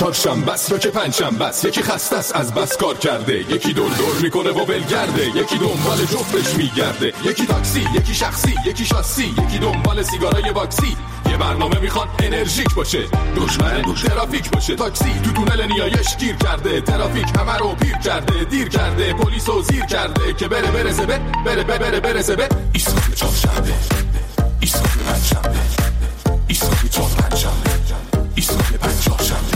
چهارشنبه است یا که پنجشنبه است، یکی خسته است از بس کار کرده، یکی دور میکنه و ولگرده، یکی دنبال جفتش میگرده، یکی تاکسی، یکی شخصی، یکی شاسی، یکی دنبال سیگارای واکسی. یه برنامه میخواد انرژیک باشه، دشمن ترافیک باشه. تاکسی تو تونل نیایش گیر کرده، ترافیک همه رو پیر کرده، دیر کرده، پلیسو زیر کرده که برسه به ایستگاه چهارشنبه، ایستگاه پنجشنبه، ایستگاه چهارشنبه، ایستگاه پنجشنبه.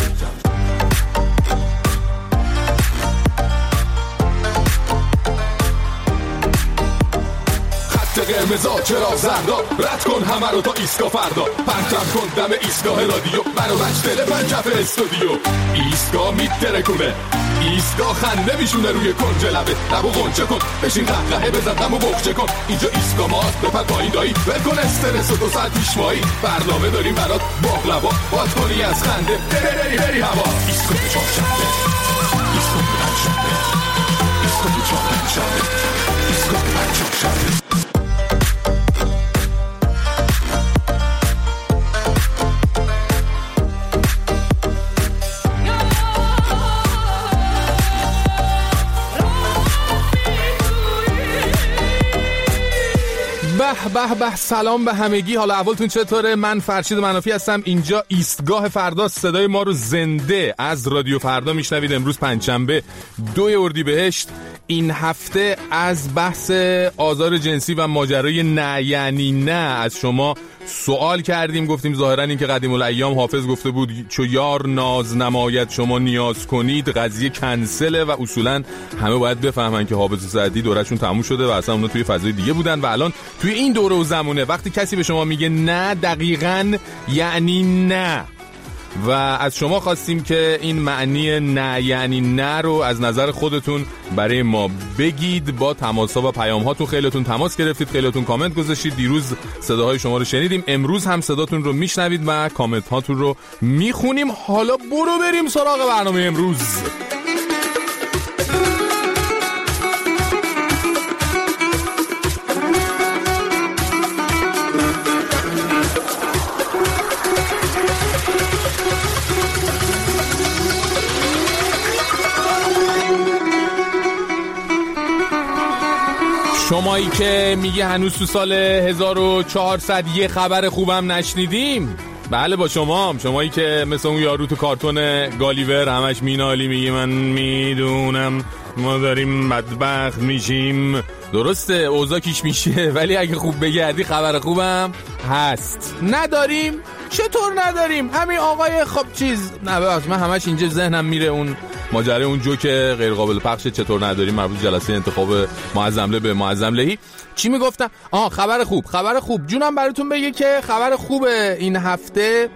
قرمزا چرا زردا، رد کن همه رو تا ایستگاه فردا، پرتم کن دم ایستگاه رادیو، منو مجدل پنجف استودیو. ایستگاه میترکونه، ایستگاه خنده میشونه روی کنج لبه، لبو غنچه کن، بشین قهقهه بزن دمو بخچه کن. اینجا ایستگاه ماست، بپر پایین دایی، بکن استرس و 2 ساعت پیشوایی. برنامه داریم برات باقلوا، باد کنی از خنده، بری هوا. ایستگاه چهارشنبه، ایستگاه پنجشنبه، ایستگاه چهارشنبه، ایستگاه پنجشنبه. به سلام به همگی، حالا اولتون چطوره؟ من فرشید منافی هستم، اینجا ایستگاه فردا. صدای ما رو زنده از رادیو فردا میشنوید. امروز پنجشنبه 2 اردیبهشت. این هفته از بحث آزار جنسی و ماجرای نه یعنی نه از شما سوال کردیم، گفتیم ظاهرا این که قدیم الایام حافظ گفته بود چو یار ناز نماید شما نیاز کنید، قضیه کنسله و اصولا همه باید بفهمن که حافظ سعدی دورشون تموم شده و اصلا اونا توی فضای دیگه بودن و الان توی این دوره و زمونه وقتی کسی به شما میگه نه دقیقاً یعنی نه. و از شما خواستیم که این معنی نه یعنی نه رو از نظر خودتون برای ما بگید. با تماس‌ها و پیام‌هاتون خیلیتون تماس گرفتید، خیلیتون کامنت گذاشتید. دیروز صداهای شما رو شنیدیم، امروز هم صداتون رو میشنوید و کامنت‌هاتون رو میخونیم. حالا بریم سراغ برنامه امروز. شمایی که میگه هنوز تو سال 1400 یه خبر خوبم نشنیدیم، بله با شمایی که مثل اون یارو تو کارتون گالیور همش مینالی میگه من میدونم ما داریم بدبخت میشیم. درسته اوضاع کیش میشه، ولی اگه خوب بگردی خبر خوبم هست. نداریم؟ چطور نداریم؟ همین آقای خب چیز نه ببخش من همش اینجا ذهنم میره اون ماجرای اون جوک غیر قابل پخش چطور نداریم مربوط جلسه انتخاب معظمله به معظملهی. چی میگفتم؟ خبر خوب جونم براتون بگه که خبر خوب این هفته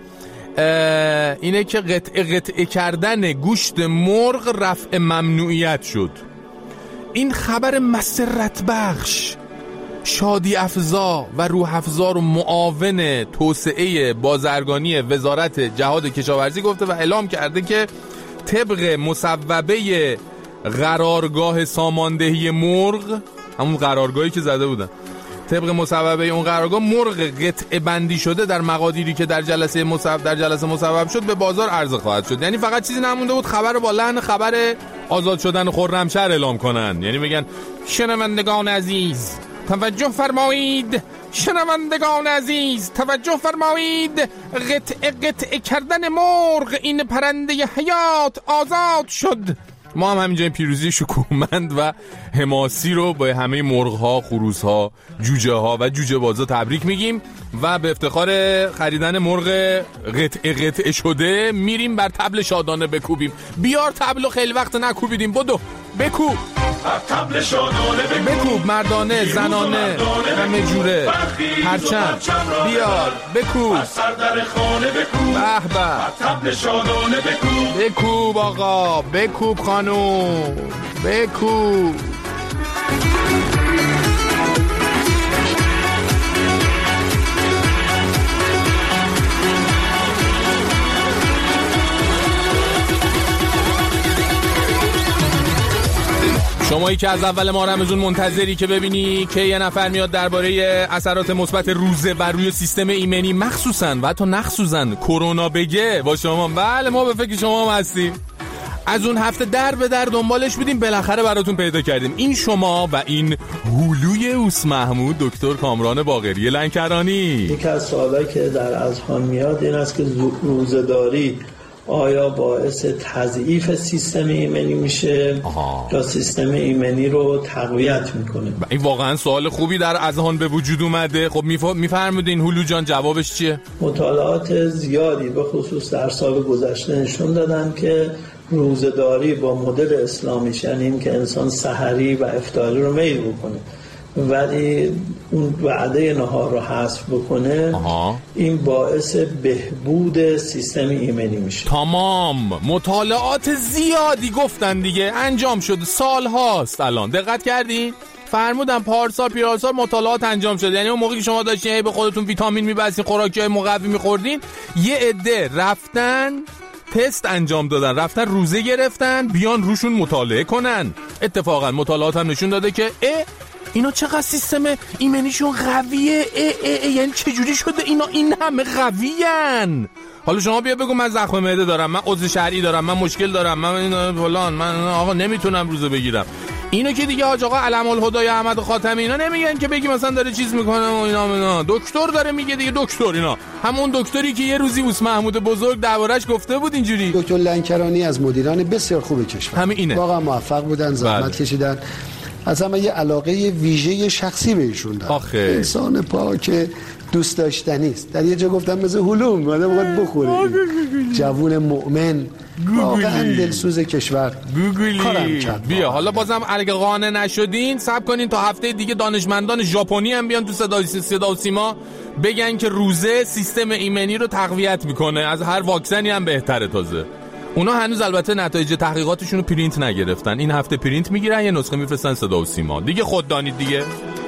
اینه که قطعه کردن گوشت مرغ رفع ممنوعیت شد. این خبر مسرت بخش، شادی افزا و روح افزا رو معاون توسعه بازرگانی وزارت جهاد کشاورزی گفته و اعلام کرده که طبق مصوبه قرارگاه ساماندهی مرغ، همون قرارگاهی که زده بودن، طبق مصوبه اون قرارگاه مرغ قطعه بندی شده در مقادیری که در جلسه مصوب شد به بازار عرضه خواهد شد. یعنی فقط چیزی نمونده بود خبر با لحن خبر آزاد شدن خرمشهر اعلام کنن. یعنی بگن شنوندگان عزیز توجه فرمایید، شنوندگان عزیز توجه فرمایید، قطعه کردن مرغ این پرنده حیات آزاد شد. ما هم همینجا پیروزی شکوهمند و حماسی رو با همه مرغ‌ها، خروس‌ها، جوجه‌ها و جوجه بازا تبریک میگیم و به افتخار خریدن مرغ قطعه شده میریم بر طبل شادانه بکوبیم. بیار طبلو خیلی وقت نکوبیدیم، بدو بکوب طبل شادانه بکوب، مردانه زنانه همه جوره، پرچم بیار بکوب، سردر خانه بکوب، به به طبل شادانه بکوب آقا، بکوب خانوم بکوب. شمایی که از اول ماه رمضان منتظری که ببینی که یه نفر میاد درباره اثرات مثبت روزه بر روی سیستم ایمنی مخصوصاً و حتی نخصوصاً کرونا بگه با شما. بله ما به فکر شما هم هستیم. از اون هفته در به در دنبالش بودیم، بالاخره براتون پیدا کردیم. این شما و این هلوی اوس محمود دکتر کامران باقری لنکرانی. یکی از سوالایی که در اذهان میاد این است که روزه‌داری آیا باعث تضعیف سیستم ایمنی میشه یا سیستم ایمنی رو تقویت میکنه؟ این واقعا سوال خوبی در اذهان به وجود اومده. خب میفرمودین هلو جان جوابش چیه؟ مطالعات زیادی به خصوص در سال گذشته نشون دادن که روزه‌داری با مدل اسلامیش، یعنی این که انسان سحری و افطاری رو میل بکنه ولی اون وعده نهار رو حذف بکنه، این باعث بهبود سیستم ایمنی میشه. تمام. مطالعات زیادی گفتن دیگه، انجام شده، سال هاست الان. دقت کردین؟ فرمودم پارسال پیرسال مطالعات انجام شده. یعنی اون موقعی که شما داشتین به خودتون ویتامین می‌بستین، خوراکی‌های مقوی می‌خوردین، یه عده رفتن تست انجام دادن، رفتن روزه گرفتن بیان روشون مطالعه کنن. اتفاقا مطالعات هم نشون داده که اینا چقدر سیستم ایمنیشون قویه. یعنی چجوری شده اینا این همه قویان؟ حالا شما بیا بگو من زخم معده دارم، من عضو شرعی دارم، من مشکل دارم، من فلان، من آقا نمیتونم روزه بگیرم. اینو که دیگه حاج آقا علم الهدی احمد خاتمی اینا نمیگن که بگی مثلا داره چیز میکنه و اینا. دکتر داره میگه دیگه. دکتر اینا همون دکتری که یه روزی اوس محمود بزرگ دربارش گفته بود اینجوری. دکتر لنکرانی از مدیران بسیار خوب کشور، همین اینه، واقعا موفق بودن، زحمت کشیدن. اصلا من یه علاقه ویژه شخصی به ایشون دارم. انسان پاک دوست داشتنی است. در یه جا گفتم مثل هلوم آدم باید بخوره. جوون مؤمن، واقعا دلسوز کشور. کارم کرد. بیا حالا بازم اگه قانع نشدین صبر کنین تا هفته دیگه دانشمندان ژاپنی هم بیان تو صدا و سیما بگن که روزه سیستم ایمنی رو تقویت میکنه، از هر واکسنی هم بهتره. تازه اونا هنوز البته نتایج تحقیقاتشون رو پرینت نگرفتن. این هفته پرینت میگیرن، یه نسخه میفرستن صدا و سیما. دیگه خود دانید دیگه.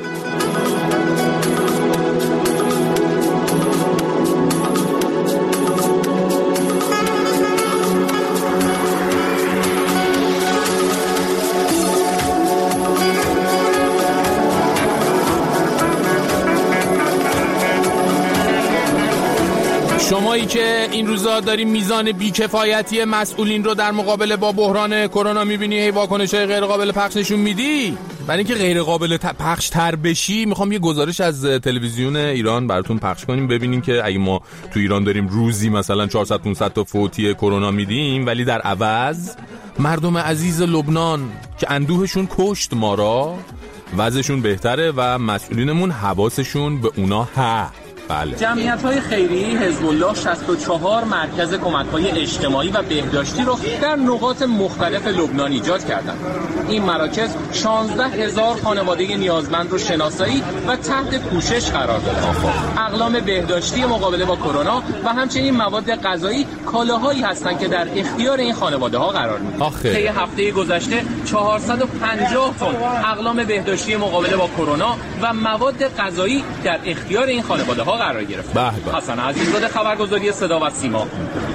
شمایی که این روزا داری میزان بیکفایتی مسئولین رو در مقابله با بحران کرونا میبینی، هی واکنش‌های غیر قابل پخش نشون میدی، برای اینکه غیر قابل پخش تر بشی میخوام یه گزارش از تلویزیون ایران براتون پخش کنیم ببینیم که اگه ما تو ایران داریم روزی مثلا 400 500 تا فوتی کرونا میدیم، ولی در عوض مردم عزیز لبنان که اندوهشون کشت ما را وضعشون بهتره و مسئولینمون حواسشون به اونا بله. جمعیت‌های خیریه حزب الله 64 مرکز کمک‌های اجتماعی و بهداشتی رو در نقاط مختلف لبنان ایجاد کردند. این مراکز 16,000 خانواده نیازمند رو شناسایی و تحت پوشش قرار دادند. اقلام بهداشتی مقابله با کرونا و همچنین مواد غذایی کالاهایی هستند که در اختیار این خانواده‌ها قرار می‌گیرند. طی هفته گذشته 450 تن اقلام بهداشتی مقابله با کرونا و مواد غذایی در اختیار این خانواده‌ها قرار گرفت. حسن عزیززاده، خبرگزاری صدا و سیما.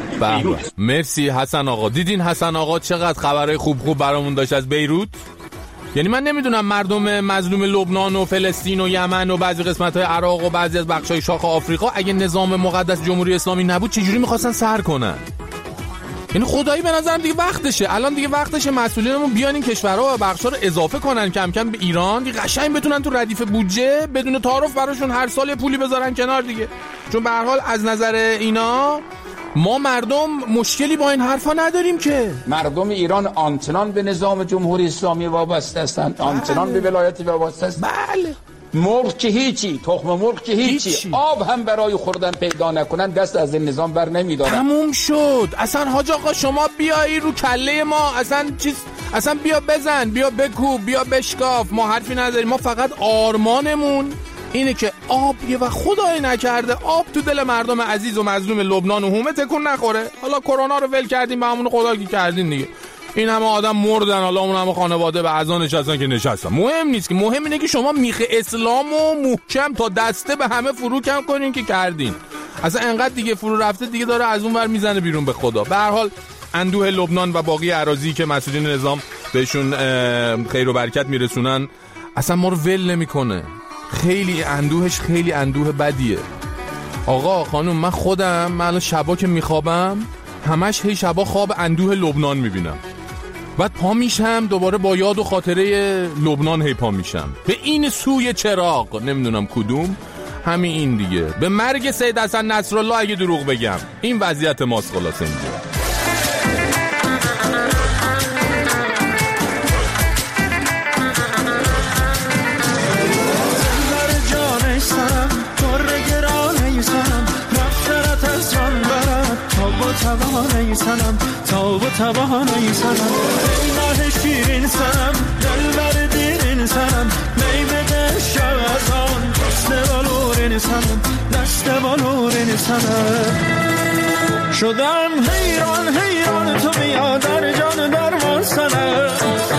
مرسی حسن آقا. دیدین حسن آقا چقدر خبرهای خوب برامون داشت از بیروت؟ یعنی من نمیدونم مردم مظلوم لبنان و فلسطین و یمن و بعضی قسمت‌های عراق و بعضی از بخش‌های شاخ آفریقا اگه نظام مقدس جمهوری اسلامی نبود چجوری می‌خواستن سر کنن؟ یعنی خدایی به نظرم دیگه وقتشه، الان دیگه وقتشه مسئولینمون بیان این کشورها و بخشا رو اضافه کنن کم کم به ایران، دیگه قشنگ بتونن تو ردیف بودجه بدون تعارف براشون هر سال پولی بذارن کنار دیگه. چون به هر حال از نظر اینا ما مردم مشکلی با این حرفا نداریم که. مردم ایران آنچنان به نظام جمهوری اسلامی وابسته هستند، آنچنان به ولایت وابسته هستند. بله. مرغ که هیچی، تخم مرغ که هیچی، آب هم برای خوردن پیدا نکنن دست از این نظام بر نمیدارن. تموم شد. اصلا حاج آقا شما بیایی رو کله ما اصلا بیا بزن، بیا بکوب، بیا بشکاف، ما حرفی نداریم. ما فقط آرمانمون اینه که آب یه و خدای نکرده آب تو دل مردم عزیز و مظلوم لبنان و هومه تکون نخوره. حالا کرونا رو ول کردیم به همون خدا کی کردین دیگه. این همه آدم مردن، حالا اون همه خانواده به عزا نشستن که نشستن. مهم نیست که، مهم اینه که شما میخ اسلامو محکم تا دسته به همه فرو کم کنین که کردین. اصلا انقدر دیگه فرو رفته دیگه داره از اون ور میزنه بیرون به خدا. به هر حال اندوه لبنان و باقی اراضی که مسئولین نظام بهشون خیر و برکت میرسونن اصلا ما رو ول نمیکنه. خیلی اندوهش خیلی اندوه بدیه. آقا خانم من الان شبا که میخوابم همش هی شبا خواب اندوه لبنان میبینم، بعد پا میشم دوباره با یاد و خاطره لبنان هی پا میشم به این سوی چراغ، نمیدونم کدوم، همین این دیگه، به مرگ سید حسن نصرالله اگه دروغ بگم. این وضعیت ماست خلاصه اینجا. تا توانه سنم ای ماه شیرین سنم دلبر دیرین سنم می بده شوزان دست بالورین سنم دست بالورین سنم شدم حیران حیران تو بیا در جان درمان سنم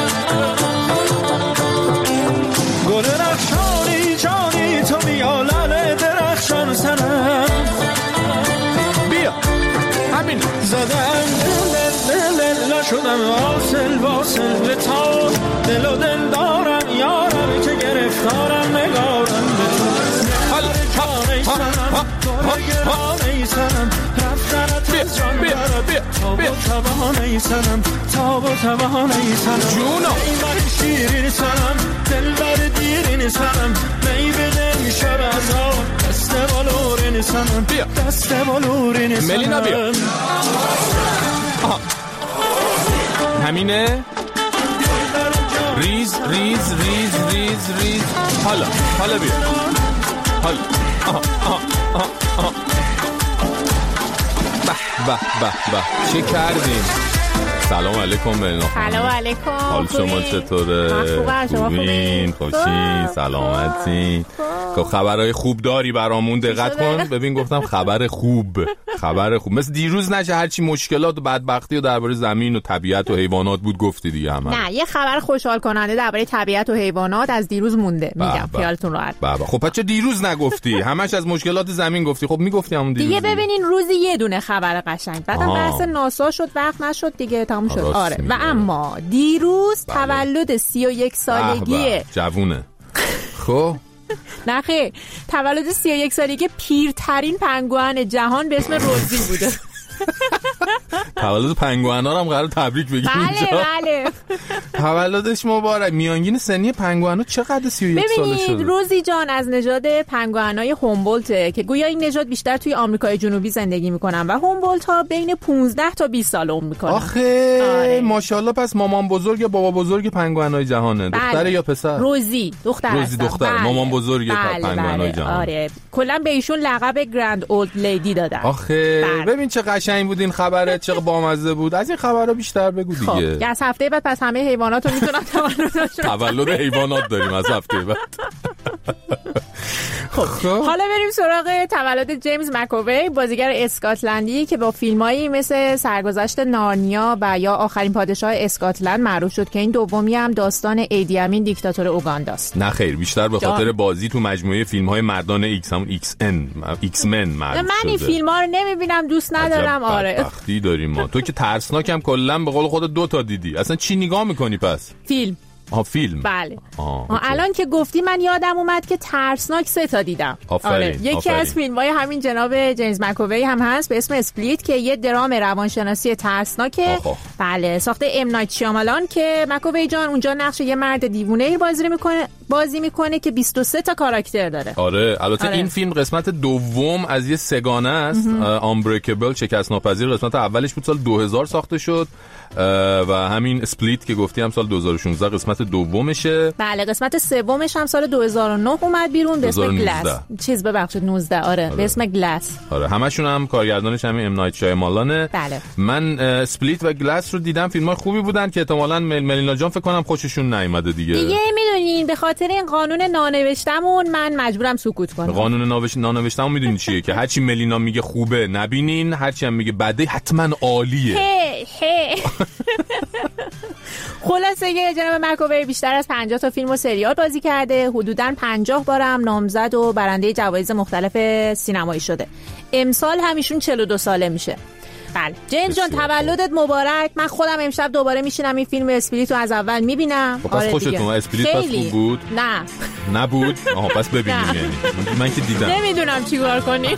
گل رخشانی جانی تو بیا لال درخشان سنم بیا همین زدم دل شدم واصل به تا دل و دل دارم یارم که گرفتارم نگارم به تو گرانه سنم رفتنت از جان برد تا با توانه سنم جونو ای من شیرین سنم دل بر دیرین سنم می بده شب از آن دست بالورین سنم دست بالورین سنم ملینا بیا همینه. ریز ریز ریز ریز ریز حالا بیا حالا به چه کردیم. سلام علیکم ملینا. سلام علیکم. حال شما چطوره؟ خوبین؟ خوشی؟ سلامتی؟ خب خبرهای خوب داری برامون؟ دقت کن ببین گفتم خبر خوب مثل دیروز نشه هرچی مشکلات و بدبختی و درباره زمین و طبیعت و حیوانات بود گفتی دیگه همه. نه یه خبر خوشحال کننده درباره طبیعت و حیوانات از دیروز مونده. میگم خیالتون راحت. خب بچه دیروز نگفتی؟ همش از مشکلات زمین گفتی. خب میگفتی همون دیروز دیگه. ببینین روزی یه دونه خبر قشنگ، بعدم بحث ناسا شد، وقت نشد دیگه، تموم شد. آره و اما دیروز تولد 31 سالگی جوونه. خب نه خیر، تولد 31 سالگی پیرترین پنگوئن جهان به اسم روزی بوده. تولد پنگوئنا رو هم قرار تبریک بگیم اینجا. بله تولدش مبارک. میانگین سنی پنگوئنا چقدر 31 ساله شده؟ ببینید روزی جان از نژاد پنگوئنای هومبولت که گویا این نژاد بیشتر توی آمریکای جنوبی زندگی میکنن و هومبولت ها بین 15 تا 20 سال عمر میکنن. آخه آره. ماشاءالله. پس مامان بزرگ یا بابا بزرگ پنگوئنای جهانه. دختر یا پسر؟ روزی دختر. بله. مامان بزرگ پنگوئنای جهان. آره کلا به ایشون لقب گرند اولد لیدی دادن. آخه ببین چه قشنگ بود این خبره، چه بامزه بود. از این خبرها بیشتر بگو دیگه. خب از هفته بعد پس همه حیواناتو میتونن تولد حیوانات داریم از هفته بعد. خب حالا بریم سراغ تولد جیمز مک‌آوی، بازیگر اسکاتلندی که با فیلمایی مثل سرگذشت نارنیا و یا آخرین پادشاه اسکاتلند معروف شد که این دومی هم داستان ایدی امین دیکتاتور اوگانداست. نه خیر، بیشتر به خاطر بازی تو مجموعه فیلم‌های مردان ایکس، همون ایکس من معروف شده. من این فیلم‌ها رو نمی‌بینم، دوست ندارم. آره وقتی داریم ما. تو که ترسناکم کلا به قول خودت 2 تا دیدی. اصلا چی نگاه می‌کنی پس؟ فیلم. فیلم. بله. الان که گفتی من یادم اومد که ترسناک 3 تا دیدم. آره. یکی از فیلم‌های همین جناب جیمز مک‌آوی هم هست به اسم اسپلیت که یه درام روانشناسی ترسناکه. بله، ساخته ام نایت شیامالان که مک‌آوی جان اونجا نقش یه مرد دیوونه‌ای بازی میکنه که 23 تا کاراکتر داره. آره، البته این فیلم قسمت دوم از یه سگانه است. آنبریکبل، شکست ناپذیر، قسمت اولش بود سال 2000 ساخته شد و همین اسپلیت که گفتی هم سال 2016 قسمت دومشه. بله، قسمت سومش هم سال 2009 اومد بیرون به اسم گلاس. ببخشید 19. آره به اسم گلاس. آره همشون هم کارگردانش همین ام نایت شیامالانه. بله. من اسپلیت و گلاس رو دیدم، فیلم‌های خوبی بودن که احتمالاً ملینا جان فکر کنم خوششون نیومده دیگه میدونین به خاطر این قانون نانوشتمون من مجبورم سکوت کنم. قانون نانوشتمون میدونین چیه؟ که هرچی ملینا میگه خوبه نبینین، هرچی هم میگه بده حتما عالیه. خلاصه یه جناب مک‌آوی بیشتر از 50 تا فیلم و سریال بازی کرده، حدوداً 50 بارم نامزد و برنده جوایز مختلف سینمایی شده. امسال همیشون 42 ساله میشه. بله جیمز جان تولدت مبارک. من خودم امشب دوباره میشینم این فیلم اسپریت رو از اول میبینم. پس خوشتون اسپریت پس خوب بود؟ نه نبود؟ آها پس ببینیم. یعنی من که دیدم نمیدونم چیکار کنیم.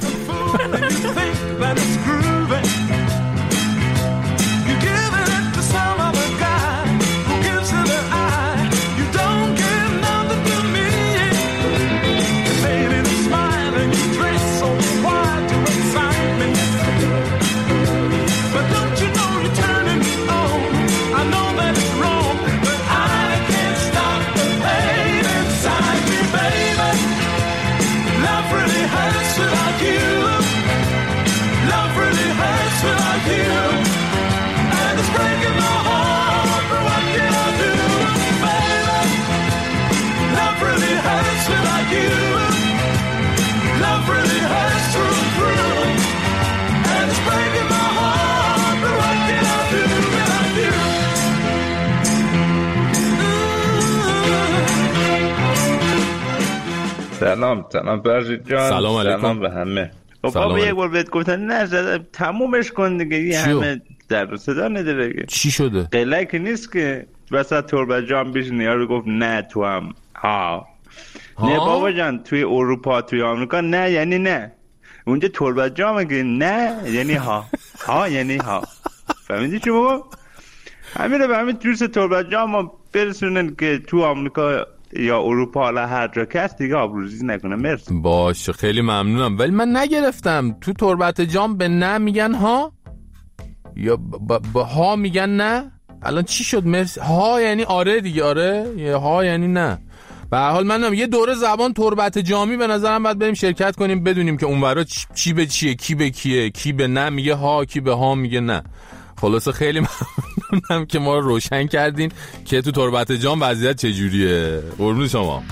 سلام برژید جان. سلام علیکم. سلام به همه. بابا یک بار بهت گفتن نه تمومش کن دیگه. یه همه در صدا نداره. چی شده؟ قلق نیست که وسط تربت جان بیش نیارو گفت نه تو هم ها. نه بابا جان توی اروپا توی آمریکا نه یعنی نه. اونجا تربت جان میگه نه یعنی ها. ها یعنی ها. فهمیدی چی بابا؟ همین رو به همین جوز تربت جان ما برسونن که تو آمریکا یا اروپا لا هر جا که هست دیگه آبروریزی نکنه. مرسی. باشه خیلی ممنونم ولی من نگرفتم. تو تربت جام به نه میگن ها یا به ها میگن نه؟ الان چی شد؟ مرسی. ها یعنی آره دیگه. آره یا ها یعنی نه. به هر حال منم یه دوره زبان تربت جامی به نظرم باید بریم شرکت کنیم بدونیم که اونورا چی به چیه، کی به کیه، کی به نه میگه ها، کی به ها میگه نه. خلاصه خیلی ممنونم که ما رو روشن کردین که تو تربت جام وضعیت چجوریه. قربون شما.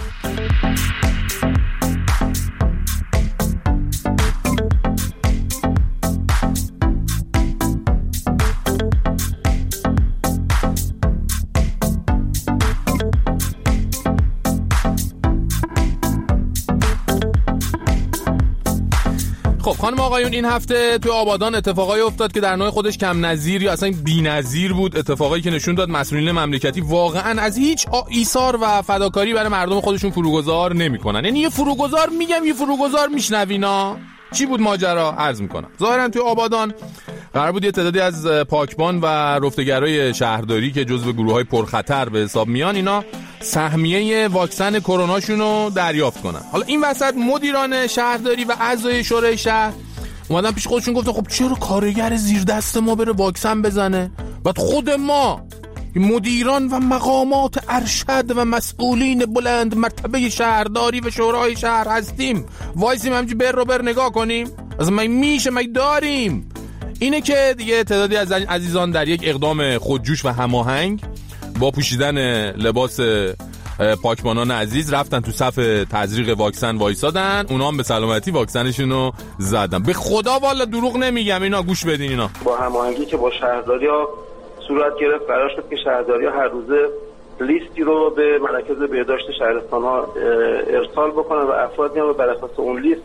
خب خانم آقایون این هفته توی آبادان اتفاقایی افتاد که در نوع خودش کم نظیر یا اصلا بی‌نظیر بود. اتفاقایی که نشون داد مسئولین مملکتی واقعا از هیچ ایثار و فداکاری برای مردم خودشون فروگذار نمی‌کنن. یعنی یه فروگذار میگم یه فروگذار میشنوینا. چی بود ماجرا؟ عرض می‌کنم. ظاهرا توی آبادان قرار بود یه تعدادی از پاکبان و رفتگرای شهرداری که جزو گروه‌های پرخطر به حساب میان اینا سهمیه واکسن کروناشون رو دریافت کنن. حالا این وسط مدیران شهرداری و اعضای شورای شهر اومدن پیش خودشون گفتن خب چرا کارگر زیر دست ما بره واکسن بزنه؟ بعد خود ما مدیران و مقامات ارشد و مسئولین بلند مرتبه شهرداری و شورای شهر هستیم وایسیم همچی بر رو بر نگاه کنیم؟ از ما میشه ما داریم. اینه که دیگه تعدادی از عزیزان در یک اقدام خودجوش و هماهنگ با پوشیدن لباس پاکبانان عزیز رفتن تو صف تزریق واکسن وایسادن. اونا هم به سلامتی واکسنشون رو زدن. به خدا والا دروغ نمیگم. اینا گوش بدین. اینا با هماهنگی که با شهرداری‌ها صورت گرفت قرار شد که شهرداری‌ها هر روزه لیستی رو به مراکز بهداشت شهرستان‌ها ارسال بکنن و افرادی هم بر اساس اون لیست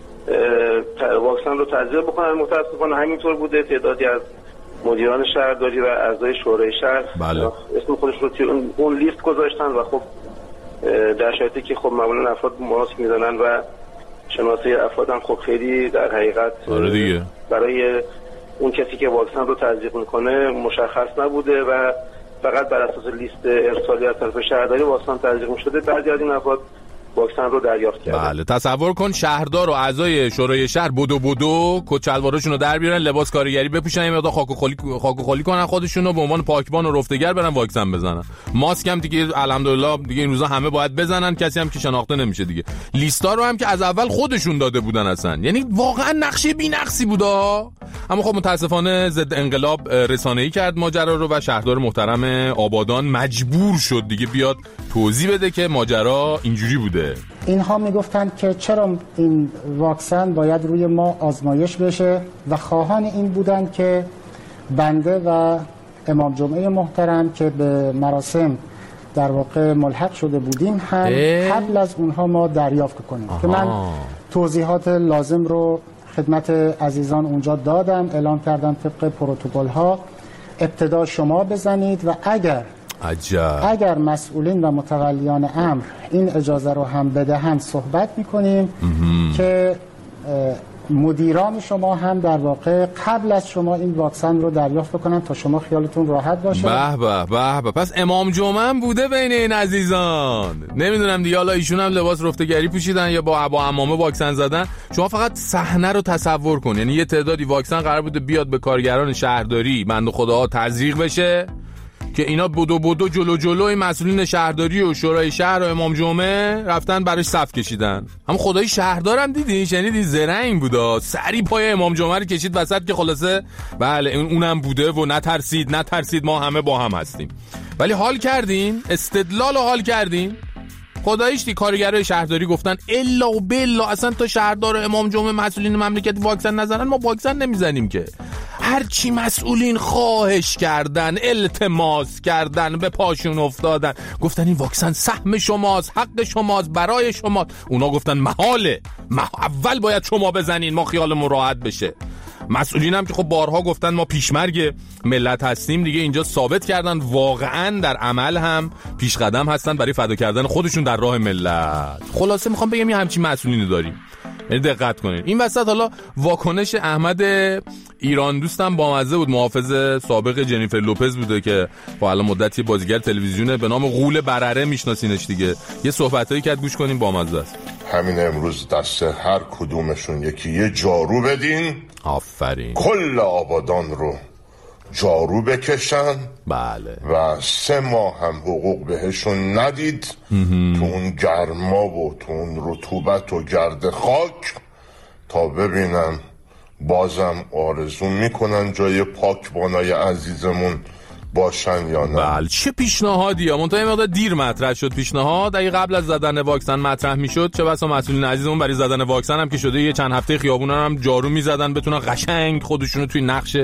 واکسن رو تزریق بکنن. متأسفانه همینطور بوده. تعدادی از مدیران شهرداری و اعضای شورای شهر اسم خودش رو توی اون لیست گذاشتن و خب در شرایطی که خب معمولا افراد ماسک میزنن و شناسه افراد هم خب خیلی در حقیقت برای اون کسی که واکسن رو تزریق میکنه مشخص نبوده و فقط بر اساس لیست ارسالی از طرف شهرداری واکسن تزریق میشده. بعضی از این افراد واکسن رو دریافت کردن. بله تصور کن شهردار و اعضای شورای شهر بدو کچلواراشون رو در بیارن، لباس کارگری بپوشن، یه مقدار خاک و خالی کنن خودشون رو به عنوان پاکبان و رفتگر برن واکسن بزنن. ماسک هم دیگه الحمدلله دیگه این روزا همه باید بزنن، کسی هم که شناخته نمیشه دیگه. لیستا رو هم که از اول خودشون داده بودن اصلا. یعنی واقعا نقشه بی‌نقصی بود. اما خب متاسفانه ضد انقلاب رسانه‌ای کرد ماجرا رو و شهردار محترم آبادان مجبور شد دیگه بیاد توضیح بده که ماجرا اینجوری بوده. اینها میگفتن که چرا این واکسن باید روی ما آزمایش بشه و خواهان این بودن که بنده و امام جمعه محترم که به مراسم در واقع ملحق شده بودیم هم قبل از اونها ما دریافت کنیم. که من توضیحات لازم رو خدمت عزیزان اونجا دادم، اعلام کردم طبق پروتکل ها ابتدا شما بزنید و اگر مسئولین و متولیان امر این اجازه رو هم بدهند صحبت میکنیم که مدیران شما هم در واقع قبل از شما این واکسن رو دریافت بکنن تا شما خیالتون راحت باشه. به پس امام جمعه بوده بین این عزیزان. نمیدونم دیگه، حالا ایشون هم لباس رفتگری پوشیدن یا با عمامه واکسن زدن. شما فقط صحنه رو تصور کن، یعنی یه تعدادی واکسن قرار بوده بیاد به کارگران شهرداری بنده خداها تزریق بشه که اینا بدو جلوی مسئولین شهرداری و شورای شهر و امام جمعه رفتن براش صف کشیدن. اما خدای شهردارم دیدین، شنیدین زرنگ بودا، سری پای امام جمعه رو کشید وسط که خلاصه بله اونم بوده و نترسید ما همه با هم هستیم. ولی حال کردین، استدلال حال کردین. خداییش دی کارگرای شهرداری گفتن الا و بلا اصلا تا شهردار امام جمعه مسئولین مملکت واکسن نزنن ما واکسن نمیزنیم که. هرچی مسئولین خواهش کردن، التماس کردن، به پاشون افتادن، گفتن این واکسن سهم شماست، حق شماست، برای شما. اونا گفتن محاله، اول باید شما بزنین ما خیالمون راحت بشه. مسئولین هم که خب بارها گفتن ما پیشمرگ ملت هستیم دیگه، اینجا ثابت کردن واقعا در عمل هم پیش قدم هستن برای فدا کردن خودشون در راه ملت. خلاصه میخوام بگم یه همچین مسئولینی داریم، یعنی دقت کنین. این وسط حالا واکنش احمد ایران دوستم بامزه بود، محافظ سابق جنیفر لوپز بوده که با الان مدتی بازیگر تلویزیونه به نام غول برره میشناسینش دیگه. یه صحبتایی کرد گوش کنین، بامزه است. همین امروز دست هر کدومشون یه جارو بدین، آفرین، کل آبادان رو جارو بکشن. بله. و 3 ماه هم حقوق بهشون ندید تو اون گرما و تو اون رطوبت و گرد خاک، تا ببینن بازم آرزو میکنن جای پاکبانای عزیزمون باشن یا نه. بله. چه پیشنهادی ها، منتها مقدار دیر مطرح شد پیشنهاد. اگه قبل از زدن واکسن مطرح میشد چه بسا مسئولین عزیزمون برای زدن واکسن هم که شده یه چند هفته خیابونا هم جارو میزدن بتونن قشنگ خودشونو توی نقش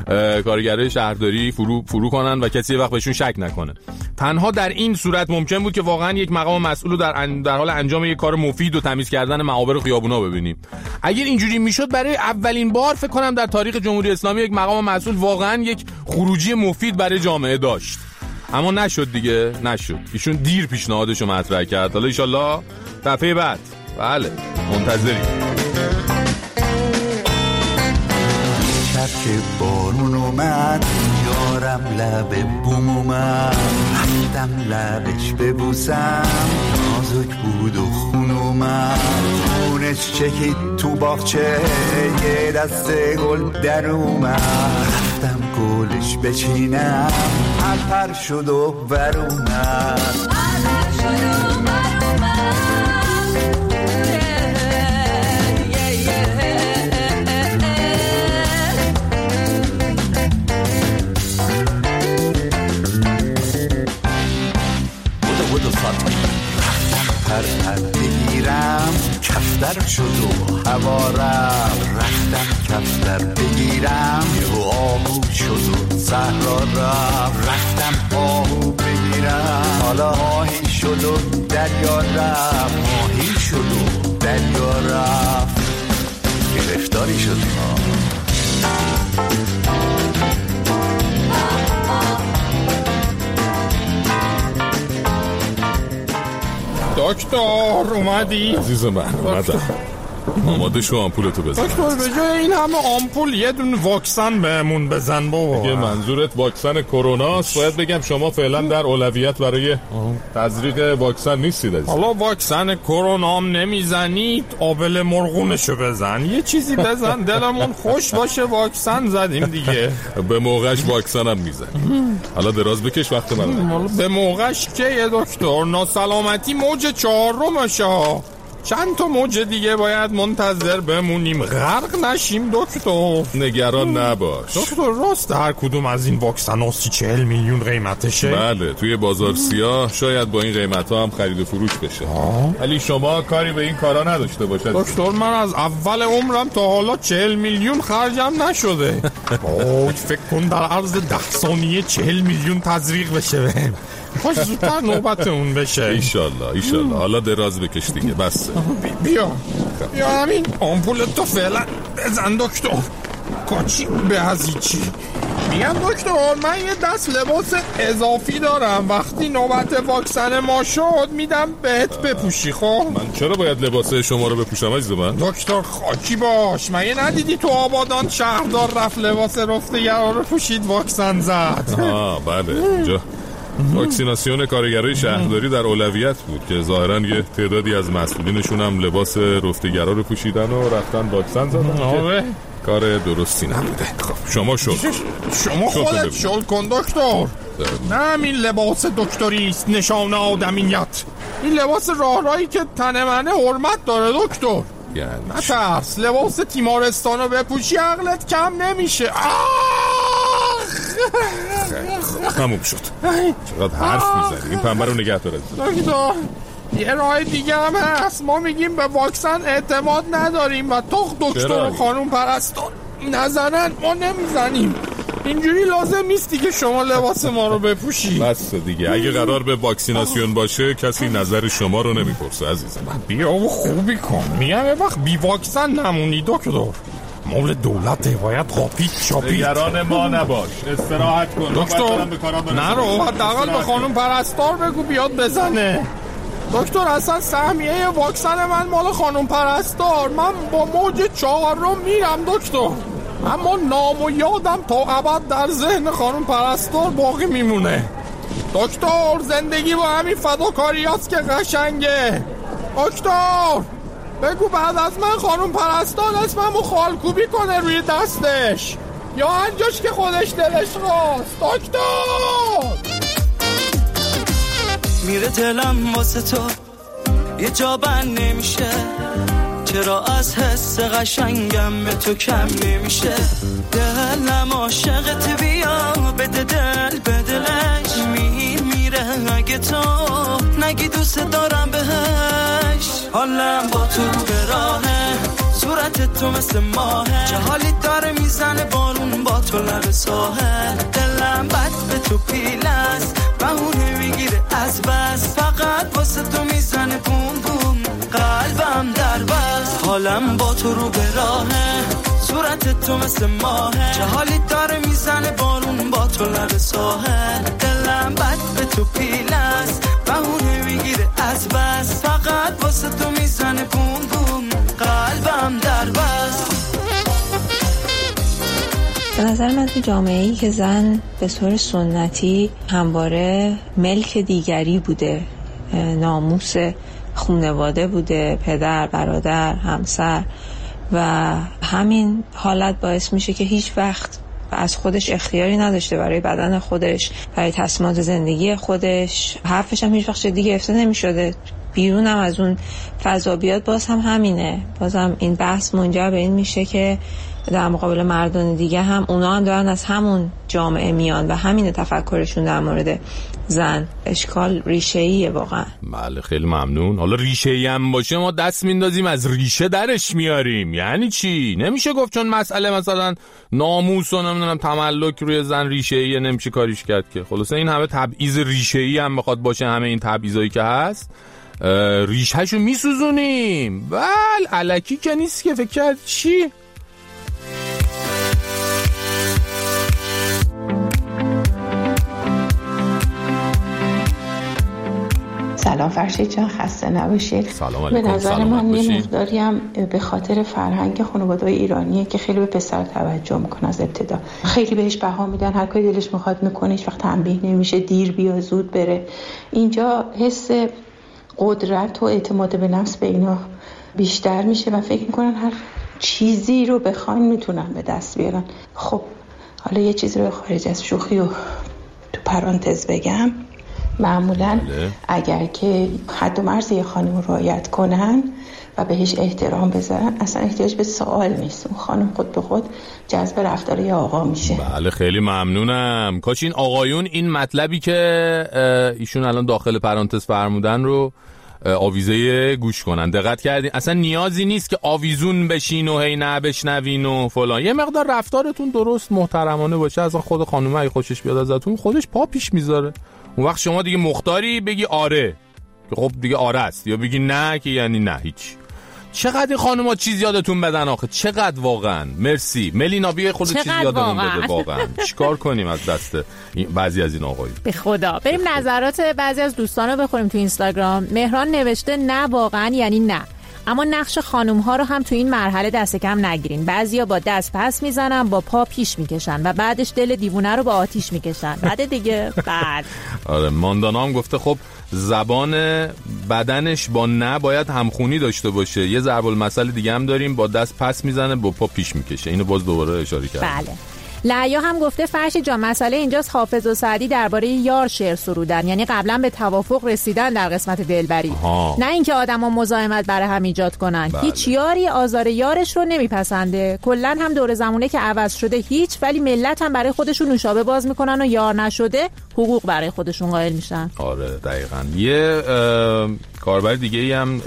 کارگرای شهرداری فرو کنن و کسی وقت بهشون شک نکنه. تنها در این صورت ممکن بود که واقعا یک مقام مسئول در حال انجام یک کار مفید و تمیز کردن معابر خیابونا ببینیم. اگر اینجوری میشد برای اولین بار فکر کنم در تاریخ جمهوری اسلامی یک مقام مسئول واقعا یک خروجی مفید برای جامعه داشت. اما نشد دیگه، نشد. ایشون دیر پیشنهادشو مطرح کرد. حالا ان شاءالله دفعه بعد بله منتظریم. که بارون اومد یارم لب بوم اومد، رفتم لبش ببوسم نازک بود و خون اومد، خونش چکید تو باغچه یه دست گل در اومد، رفتم گلش بچینم پر شد و بر اومد. پر بگیرم کفتر شد و هوا رفتم کفتر بگیرم یه آهو شد و صحرا رفتم آهو بگیرم، حالا ماهی شد و دریا رفت، ماهی شد و دریا رفت، گرفتاری شد ما. دکتر اومدی؟ عزیز من اومدم. آماده شو آمپولتو بزن. دکتر به جای این همه آمپول یه دونه واکسن بهمون بزن بابا. اگه منظورت واکسن کرونا است باید بگم شما فعلا در اولویت برای تزریق واکسن نیستید عزیز. حالا واکسن کرونا هم نمیزنید، آبل مرغونشو بزن، یه چیزی بزن دلمون خوش باشه واکسن زدیم دیگه. به موقعش واکسن هم میزنیم. حالا دراز بکش وقت من. به موقعش که یه دکتر ناسلامتی موج 4 چند تا موج دیگه باید منتظر بمونیم غرق نشیم دکتر. نگران نباش دکتر. راست هر کدوم از این واکسن ها 30-40 میلیون قیمتشه؟ بله توی بازار سیاه شاید با این قیمت ها هم خرید و فروش بشه، ولی شما کاری به این کارا نداشته باشد دکتر. من از اول عمرم تا حالا 40 میلیون خرجم نشده. فکر کن در عرض 10 ثانیه 40 میلیون تزریق بشه. کاش زودتر نوبت اون بشه. ایشالله. حالا دراز بکش دیگه بس. بیا همین آمپول تو فعلا بزن دکتر. کاچی به هزیچی. میگم دکتر من یه دست لباس اضافی دارم، وقتی نوبت واکسن ما شد میدم بهت بپوشی. خب من چرا باید لباس شما رو بپوشم عزیز من؟ دکتر خاکی باش، مگه ندیدی تو آبادان شهردار رفت لباس رفتگرا رو پوشید واکسن زد؟ بله اینجا واکسیناسیون کارگرای شهرداری در اولویت بود که ظاهرا یه تعدادی از مسئولینشون هم لباس رفتگرا رو پوشیدن و رفتن واکسن زدن. کار درستی نبوده. خب شما خودت شل کن دکتر. نه همین لباس دکتری است نشان آدمیت. این لباس راهرایی که تن منه حرمت داره دکتر. نترس، لباس تیمارستانو بپوشی عقلت کم نمیشه. تموم شد. چقدر حرف میزنی؟ این پنبه رو نگه داره دکتر. یه راه دیگه هم هست. ما میگیم به واکسن اعتماد نداریم و تو دکتر و خانوم پرستار نزنن ما نمیزنیم. اینجوری لازم نیستی که شما لباس ما رو بپوشی. بس دیگه، اگه قرار به واکسیناسیون باشه کسی نظر شما رو نمیپرسه عزیزم. بیا و خوبی کن. میگم یه وقت بی واکسن نمونی دکتر. مول دولت باید قاپید شاپید. نگران ما نباش، استراحت کن دکتر. نرو، حداقل به خانم پرستار بگو بیاد بزنه. دکتر اصلا سهمیه واکسن من مال خانم پرستار. من با موج 4 میرم دکتر، اما نام و یادم تا ابد در ذهن خانم پرستار باقی میمونه. دکتر زندگی با همین فداکاری هست که قشنگه. دکتر بگو بعد از من خانم پرستار اسممو خالکوبی کنه روی دستش یا انجاش که خودش دلش خواست. دکتر میره دلم واسه تو یه جا بند نمیشه، چرا از حس قشنگم به تو کم نمیشه. دلم عاشقت بیا بده دل به دلش، میره اگه تو نگی دوست دارم بهش. حالم با تو به راهه، صورت تو مثل ماهه، چه حالی داره میزنه بارون با تو لب ساحل. دلم بد به تو پیلست بهونه میگیره از بس، فقط واسه تو میزنه بوم بوم قلبم در بس. حالم با تو رو به راهه، صورت تو مثل ماهه، چه حالی داره میزنه بارون با تو لب ساحل. دلم بد به تو پیلست بهونه میگیره از بس، فقط واسه تو میزنه بوم بوم قلبم در بس. به نظر من تو جامعه‌ای که زن به طور سنتی همواره ملک دیگری بوده، ناموس خانواده بوده، پدر، برادر، همسر، و همین حالت باعث میشه که هیچ وقت از خودش اختیاری نداشته برای بدن خودش، برای تصمیمات زندگی خودش. حرفش هم هیچ وقت جدی گرفته نمیشده. بیرون هم از اون فضا بیاد باز هم همینه. باز هم این بحث منجر به این میشه که در مقابل مردان دیگه هم اونا هم دارن از همون جامعه میان و همین تفکرشون در مورد زن. اشکال ریشه‌ایه واقعا. بله خیلی ممنون. حالا ریشه‌ای هم باشه ما دست میندازیم از ریشه درش میاریم. یعنی چی؟ نمیشه گفت چون مسئله مثلا ناموس و نمیدونم تملک روی زن ریشه‌ایه نمیشه کاریش کرد که. خلاصه این همه تبعیض ریشه‌ای هم بخواد باشه، همه این تبعیضایی که هست ریشه‌شو میسوزونیم. الکی که نیست که. فکر کرد چی؟ سلام فرشید جان، خسته نباشید. سلام علیکم. به نظر من یه مقداری هم به خاطر فرهنگ خانواده‌های ایرانیه که خیلی به پسر توجه میکنه از ابتدا، خیلی بهش بها میدن، هر کاری دلش میخواد میکنه، هیچ وقت تنبیه نمیشه دیر بیا زود بره. اینجا حس قدرت و اعتماد به نفس به اینا بیشتر میشه و فکر میکنن هر چیزی رو بخواین میتونن به دست بیارن. خب حالا یه چیزی رو خارج از شوخی و تو پرانتز بگم، معمولا اگر که حد و مرز یه خانم رو رعایت کنن و بهش احترام بذارن اصلا احتیاج به سوال نیست، اون خانم خود به خود جذب رفتار یه آقا میشه. بله خیلی ممنونم. کاش این آقایون این مطلبی که ایشون الان داخل پرانتز فرمودن رو آویزه گوش کنن. دقت کردین؟ اصلا نیازی نیست که آویزون بشین و هی نه بشنوین و فلان. یه مقدار رفتارتون درست محترمانه باشه، از خود خانومه اگه خوشش بیاد ازتون خودش پا پیش میذاره. اون وقت شما دیگه مختاری بگی آره خب دیگه آره است، یا بگی نه که یعنی نه هیچ. چقدر این خانوما چیز یادتون بدن آخه، چقدر واقعا. مرسی ملینا، بیا خود چیز یادمون بده واقعا. چیکار کنیم از دست بعضی از این آقایون؟ به خدا بریم نظرات بعضی از دوستان رو بخوریم تو اینستاگرام. مهران نوشته نه واقعا یعنی نه، اما نقش خانوم ها رو هم تو این مرحله دست کم نگیرین. بعضیا با دست پس میزنن، با پا پیش میکشن و بعدش دل دیوونه رو با آتیش میکشن. بعد دیگه بعد آره. ماندانا هم گفته خب زبان بدنش با نه باید همخونی داشته باشه. یه ضرب المثل دیگه هم داریم، با دست پس میزنه با پا پیش میکشه. اینو باز دوباره اشاره کردم. بله. لعیا هم گفته فرشی جان مسئله اینجاست حافظ و سعدی درباره یار شعر سرودن، یعنی قبلا به توافق رسیدن در قسمت دلبری، نه اینکه آدما مزاحمت برای هم ایجاد کنن. بله. هیچ یاری آزار یارش رو نمیپسنده. کلا هم دور زمونه که عوض شده هیچ، ولی ملت هم برای خودشون نوشابه باز میکنن و یار نشده حقوق برای خودشون قائل میشن. آره دقیقاً. یه کاربر دیگه‌ای هم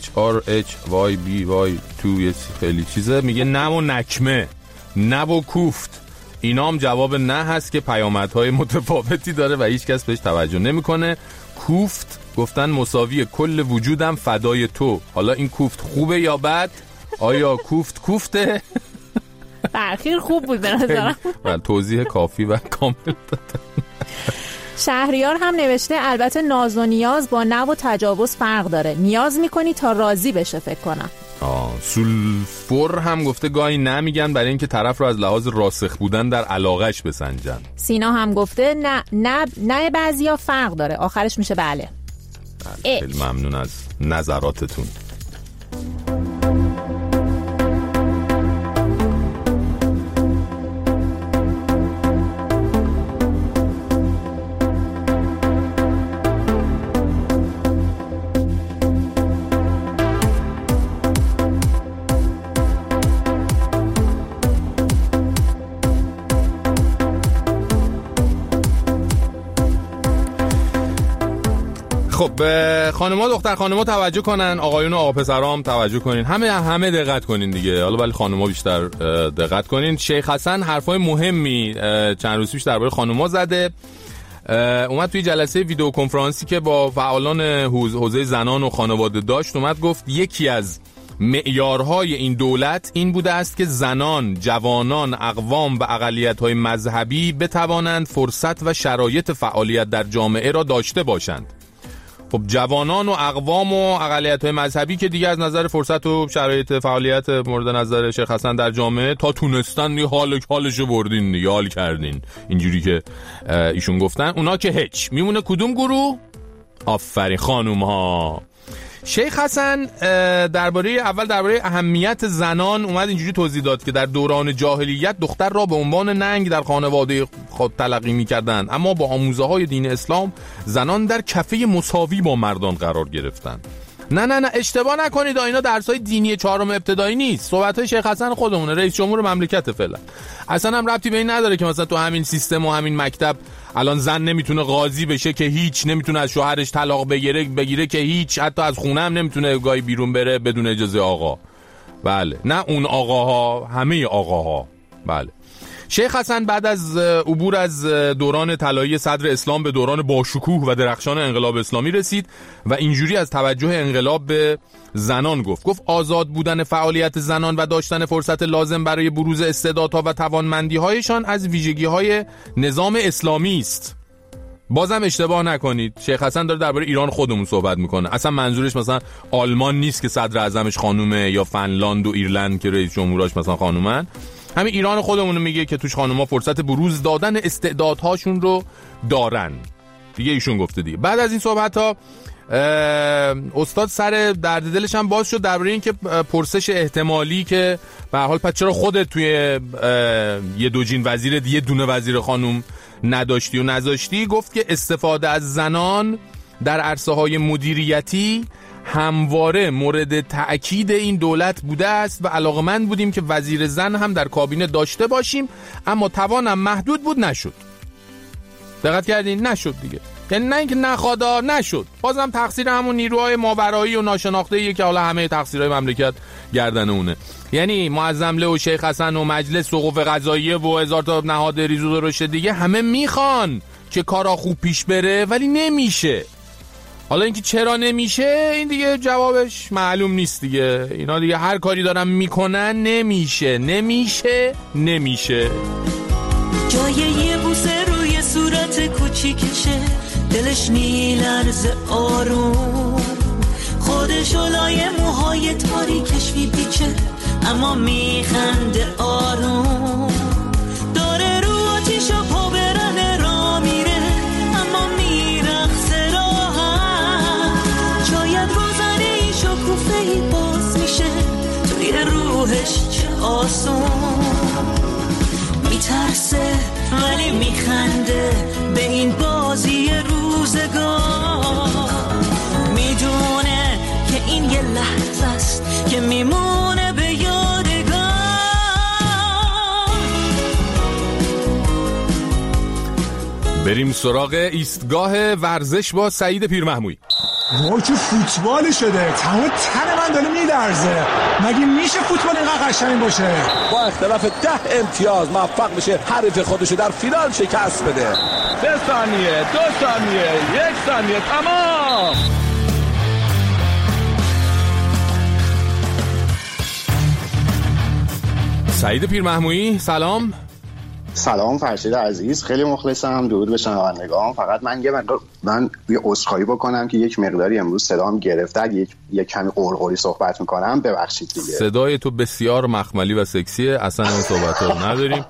SHRHYBY2 خیلی چیزه، میگه نه و نکمه، نه و کوفت. اینا هم جواب نه هست که پیامدهای متفاوتی داره و هیچ کس بهش توجه نمیکنه. کوفت گفتن مساوی کل وجودم فدای تو. حالا این کوفت خوبه یا بد؟ آیا کوفت کوفته؟ بخیر خوب بود به نظرم. توضیح کافی و کامل دادن. شهریار هم نوشته البته ناز و نیاز با نه و تجاوز فرق داره. نیاز میکنی تا راضی بشه فکر کنم. سولفور هم گفته گاهی نمیگن برای اینکه طرف رو از لحاظ راسخ بودن در علاقش بسنجن. سینا هم گفته نه بعضیا فرق داره، آخرش میشه بله. خیلی ممنون از نظراتتون. خب خانم‌ها دختر خانم‌ها توجه کنن، آقایون و آقا پسرام توجه کنین، همه دقت کنین دیگه. حالا ولی خانم‌ها بیشتر دقت کنین. شیخ حسن حرفای مهمی چند روز پیش درباره خانم‌ها زده. اومد توی جلسه ویدیو کنفرانسی که با فعالان حوزه زنان و خانواده داشت، اومد گفت یکی از معیارهای این دولت این بوده است که زنان، جوانان، اقوام و اقلیت‌های مذهبی بتوانند فرصت و شرایط فعالیت در جامعه را داشته باشند. خب جوانان و اقوام و اقلیت‌های مذهبی که دیگه از نظر فرصت و شرایط فعالیت مورد نظر شیخ حسن در جامعه تا تونستن دیگه حالشو بردین دیگه، حال کردین، اینجوری که ایشون گفتن. اونا که هیچ. میمونه کدوم گروه؟ آفرین خانوم‌ها. شیخ حسن درباره اهمیت زنان اومد اینجوری توضیح داد که در دوران جاهلیت دختر را به عنوان ننگ در خانواده خود تلقی می‌کردند، اما با آموزه‌های دین اسلام زنان در کفه مساوی با مردان قرار گرفتند. نه اشتباه نکنید، اینا درسای دینی چهارم ابتدایی نیست. صحبت‌های شیخ حسن خودمونه، رئیس جمهور مملکت فعلا. اصلا هم ربطی به این نداره که مثلا تو همین سیستم و همین مکتب الان زن نمیتونه قاضی بشه که هیچ، نمیتونه از شوهرش طلاق بگیره که هیچ، حتی از خونه هم نمیتونه گاهی بیرون بره بدون اجازه آقا. بله، نه اون آقاها، همه آقاها. بله. شیخ حسن بعد از عبور از دوران طلایی صدر اسلام به دوران باشکوه و درخشان انقلاب اسلامی رسید و اینجوری از توجه انقلاب به زنان گفت آزاد بودن فعالیت زنان و داشتن فرصت لازم برای بروز استعدادها و توانمندی‌هایشان از ویژگی‌های نظام اسلامی است. بازم اشتباه نکنید، شیخ حسن داره درباره ایران خودمون صحبت میکنه. اصلا منظورش مثلا آلمان نیست که صدر اعظمش خانومه، یا فنلاند و ایرلند که رئیس جمهوراش مثلا خانومن. همین ایران خودمون میگه که توش خانوما فرصت بروز دادن استعدادهاشون رو دارن. دیگه ایشون گفته دیگه. بعد از این صحبت‌ها استاد سر درد دلش هم باز شد درباره این که پرسش احتمالی که به هر حال پس چرا خودت توی یه دوجین وزیر یه دونه وزیر خانوم نداشتی و نذاشتی. گفت که استفاده از زنان در عرصه‌های مدیریتی همواره مورد تأکید این دولت بوده است و علاقمند بودیم که وزیر زن هم در کابینه داشته باشیم، اما توانم محدود بود، نشد. دقت کردین؟ نشد دیگه. یعنی نه اینکه نخوادا، نشد. بازم تقصیر همون نیروهای ماورایی و ناشناخته‌ایه که حالا همه تقصیرهای مملکت گردن اونه. یعنی معظمله و شیخ حسن و مجلس وقوف قضاییه و هزار تا نهاد ریز و درشت دیگه همه میخوان که کارا خوب پیش بره، ولی نمیشه. حالا اینکه چرا نمیشه این دیگه جوابش معلوم نیست دیگه. اینا دیگه هر کاری دارن میکنن نمیشه. جای یه بوسه روی صورت کوچیکشه، دلش میلرزه آروم، خودش لای موهای تاریکش میپیچه اما میخنده آروم، داره رو آتیش و پا برنه را میره اما میرقصه راحت، شاید روزنه ای شکوفه ای باز میشه توی روحش چه آسون، میترسه ولی میخنده به این بازی روزگار، میدونه که این یه لحظه است که میمونه به یادگار. بریم سراغ ایستگاه ورزش با سعید پیرمحمویی. ما که فوتبال شده، تمام تن من داره میلرزه. مگه میشه فوتبال اینقدر قشنگ باشه؟ با اختلاف 10 امتیاز موفق بشه حریف خودشو در فینال شکست بده. 3 ثانیه، 2 ثانیه، 1 ثانیه، تمام. سعید پیرمحمویی سلام. سلام فرشید عزیز، خیلی مخلصم. درود به شنوندگان. فقط من یه عذرخواهی بکنم که یک مقداری امروز صدام گرفته، اگه یک کمی قرقری صحبت میکنم ببخشید دیگه. صدای تو بسیار مخملی و سکسیه، اصلا این صحبت‌ها رو نداریم.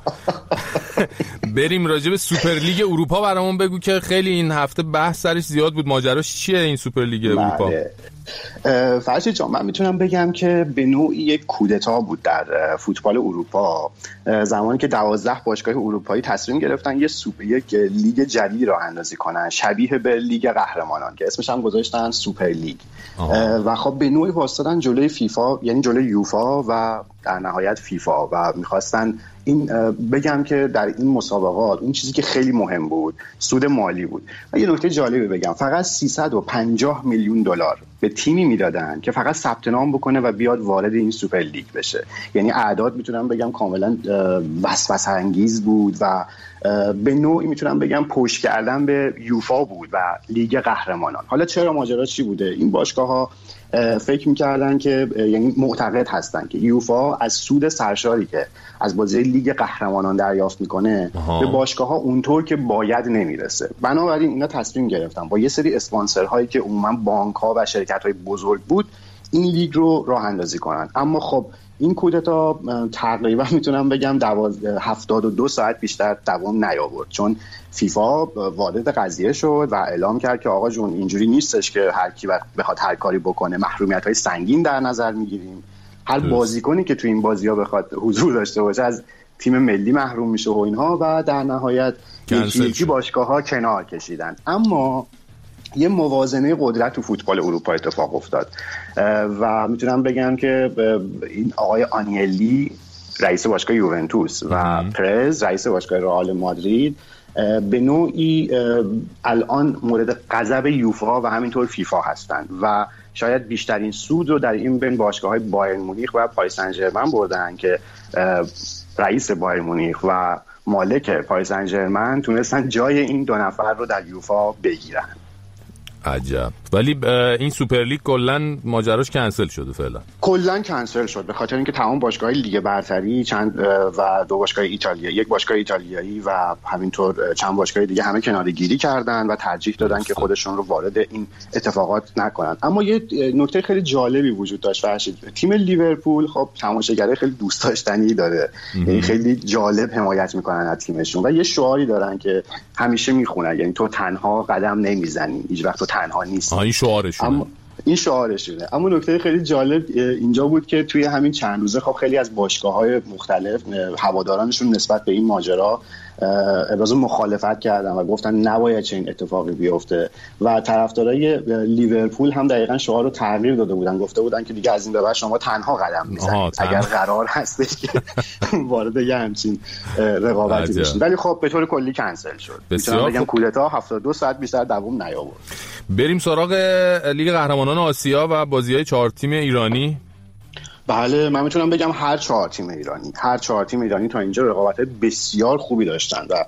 بریم راجع به سوپرلیگ اروپا برامون بگو که خیلی این هفته بحث سرش زیاد بود. ماجراش چیه این سوپرلیگ اروپا؟ فرشید جان، من میتونم بگم که به نوعی یک کودتا بود در فوتبال اروپا، زمانی که 12 باشگاه اروپایی تصمیم گرفتن یک لیگ جدید راه اندازی کنن شبیه به لیگ قهرمانان که اسمش هم گذاشتن سوپر لیگ. و خب به نوعی واسطن جلوی فیفا، یعنی جلوی یوفا و در نهایت فیفا، و میخواستن این بگم که در این مسابقات اون چیزی که خیلی مهم بود سود مالی بود. و یه نکته جالبی بگم، فقط 350 میلیون دلار به تیمی میدادن که فقط ثبت نام بکنه و بیاد وارد این سوپر لیگ بشه. یعنی اعداد میتونم بگم کاملا وسوسه انگیز بود و به نوعی میتونم بگم پشت کردن به یوفا بود و لیگ قهرمانان. حالا چرا ماجرا چی بوده؟ این باشگاه‌ها فکر می‌کردن که، یعنی معتقد هستن که یوفا از سود سرشاری که از بازی لیگ قهرمانان دریافت میکنه به باشگاه‌ها اونطور که باید نمیرسه. بنابراین اینا تصمیم گرفتن با یه سری اسپانسرهایی که عموما بانک‌ها و شرکت‌های بزرگ بود این لیگ رو راه اندازی کنن. اما خب این کودتا تقریبا میتونم بگم 72 ساعت بیشتر دوام نیاورد، چون فیفا وارد قضیه شد و اعلام کرد که آقا جون اینجوری نیستش که هر کی بخواد هر کاری بکنه، محرومیت‌های سنگین در نظر میگیریم. هر بازیکنی که تو این بازی‌ها بخواد حضور داشته باشه از تیم ملی محروم میشه و اینها، و در نهایت یکی باشگاه‌ها کنار کشیدن. اما یه موازنه قدرت تو فوتبال اروپا اتفاق افتاد و میتونم بگم که این آقای آنیلی رئیس باشگاه یوونتوس و پرز رئیس باشگاه رئال مادرید به نوعی الان مورد غضب یوفا و همینطور فیفا هستند و شاید بیشترین سود رو در این بین باشگاه‌های بایرن مونیخ و پاریس سن ژرمن بردن که رئیس بایرن مونیخ و مالک پاریس سن ژرمن تونستن جای این دو نفر رو در یوفا بگیرن. عجب. ولی این سوپرلیگ کلا ماجراش کنسل شده فعلا. کلا کنسل شد به خاطر اینکه تمام باشگاه‌های لیگ برتری و 2 باشگاه ایتالیایی، 1 باشگاه ایتالیایی و همینطور چند باشگاه دیگه همه کناره‌گیری کردن و ترجیح دادن که خودشون رو وارد این اتفاقات نکنن. اما یه نکته خیلی جالبی وجود داشت فرشید. تیم لیورپول خب تماشاگرای خیلی دوست داشتنی داره، یعنی خیلی جالب حمایت میکنن از تیمشون و یه شعاری دارن که همیشه میخونن، یعنی تو تنها قدم نمیزنی، هیچ وقت تو تنها نیستی. این شعارشونه. این شعارشونه. اما نکته خیلی جالب اینجا بود که توی همین چند روزه خب خیلی از باشگاه‌های مختلف هوادارانشون نسبت به این ماجرا ابراز مخالفت کردن و گفتن نباید چنین اتفاقی بیفته و طرفدارای لیورپول هم دقیقاً شعار رو تغییر داده بودن، گفته بودن که دیگه از این به بعد شما تنها قدم میزنید اگر قرار هستش که وارد یه همچین رقابتی بشین. ولی خب به طور کلی کنسل شد. میتونم بگم کودتا 72 ساعت بیشتر دوام نیاورد. بریم سراغ لیگ قهرمانان آسیا و بازی‌های 4 تیم ایرانی. بله، من میتونم بگم هر 4 تیم ایرانی تا اینجا رقابت بسیار خوبی داشتن و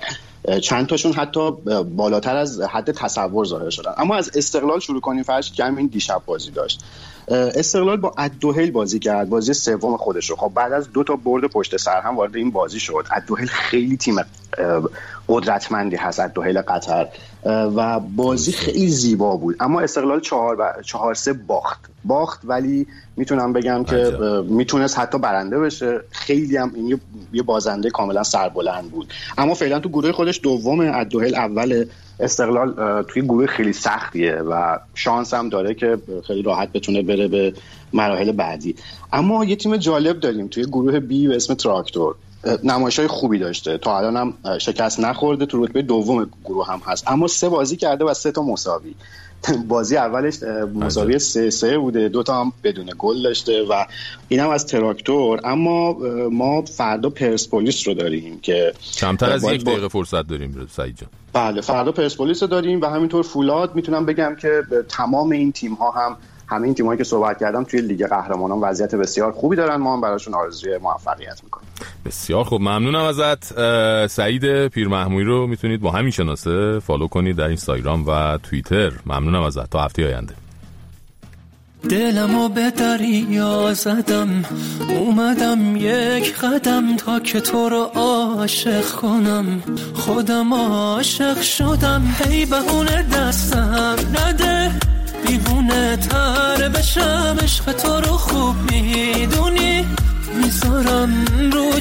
چند تاشون حتی بالاتر از حد تصور ظاهر شدن. اما از استقلال شروع کنیم. فرض که همین دیشب بازی داشت. استقلال با الدوحیل بازی کرد، بازی سوم خودش رو. خب بعد از 2 تا برد پشت سر هم وارد این بازی شد. الدوحیل خیلی تیم قدرتمندی هست، الدوحیل قطر، و بازی خیلی زیبا بود. اما استقلال 4-3 باخت، ولی میتونم بگم که میتونست حتی برنده بشه. خیلی هم این یه بازنده کاملا سربلند بود. اما فعلا تو گروه خودش دوم، الدوحیل اول. استقلال توی گروه خیلی سختیه و شانس هم داره که خیلی راحت بتونه بره به مراحل بعدی. اما یه تیم جالب داریم توی گروه بی به اسم تراکتور. نمایش‌های خوبی داشته، تا الان هم شکست نخورده، تو رتبه دوم گروه هم هست، اما 3 بازی کرده و 3 تا مساوی. بازی اولش مساوی 3-3 بوده، 2 تا هم بدون گل داشته و اینم از تراکتور. اما ما فردا پرسپولیس رو داریم که کمتر از 1 دقیقه فرصت داریم سعید جان. بله، فردا پرسپولیس رو داریم و همینطور فولاد. میتونم بگم که تمام این تیم‌ها هم همه این تیمایی که صحبت کردم توی لیگ قهرمانان وضعیت بسیار خوبی دارن. ما هم براشون آرزوی موفقیت میکنیم. بسیار خوب، ممنونم ازت. سعید پیرمحمودی رو میتونید با همین شناسه فالو کنید در اینستاگرام و توییتر. ممنونم ازت. تا هفته آینده. دلمو به دریا زدم، اومدم یک قدم تا که تو رو عاشق کنم. خودم عاشق شدم، هی بهونه دستم نده، دیوونه تر بشم. عشق تو رو خوب میدونی، میذارم رو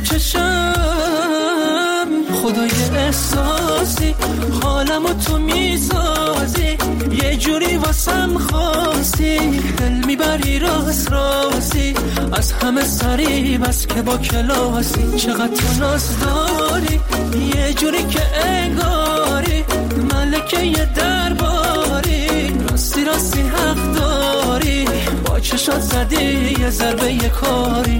چشم. خدای احساسی حالمو تو میسازی، یه جوری واسم خاصی، دل میبری رازی از همه سری، بس که با کلاسی. چقدر تو ناز داری، یه جوری که انگاری ملکه یه درباری. راستی حق داری، با چشات زدی یه ضربه یه کاری.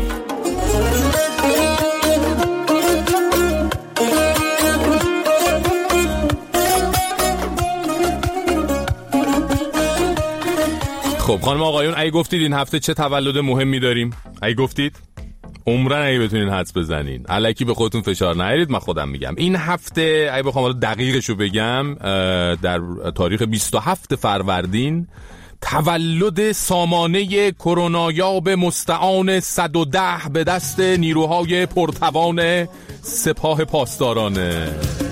خب خانم آقایون، اگه گفتید این هفته چه تولد مهمی داریم، اگه گفتید عمرن اگه بتونین حدس بزنین، الکی به خودتون فشار نیارید، من خودم میگم. این هفته اگه بخوام دقیقشو بگم، در تاریخ 27 فروردین تولد سامانه کرونایاب مستعان 110 به دست نیروهای پرتوان سپاه پاسدارانه.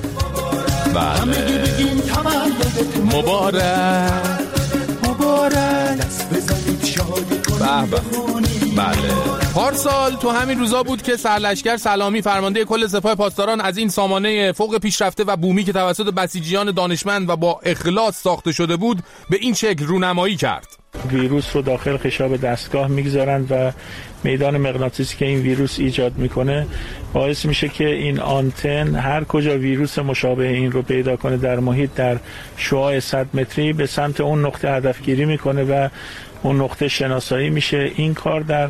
بله، مبارک. بله، پارسال تو همین روزا بود که سرلشکر سلامی فرمانده کل سپاه پاسداران از این سامانه فوق پیشرفته و بومی که توسط بسیجیان دانشمند و با اخلاص ساخته شده بود به این شکل رونمایی کرد. ویروس رو داخل خشاب دستگاه میگذارند و میدان مغناطیسی که این ویروس ایجاد میکنه باعث میشه که این آنتن هر کجا ویروس مشابه این رو پیدا کنه در محیط، در شعاع 100 متری به سمت اون نقطه هدفگیری میکنه و اون نقطه شناسایی میشه. این کار در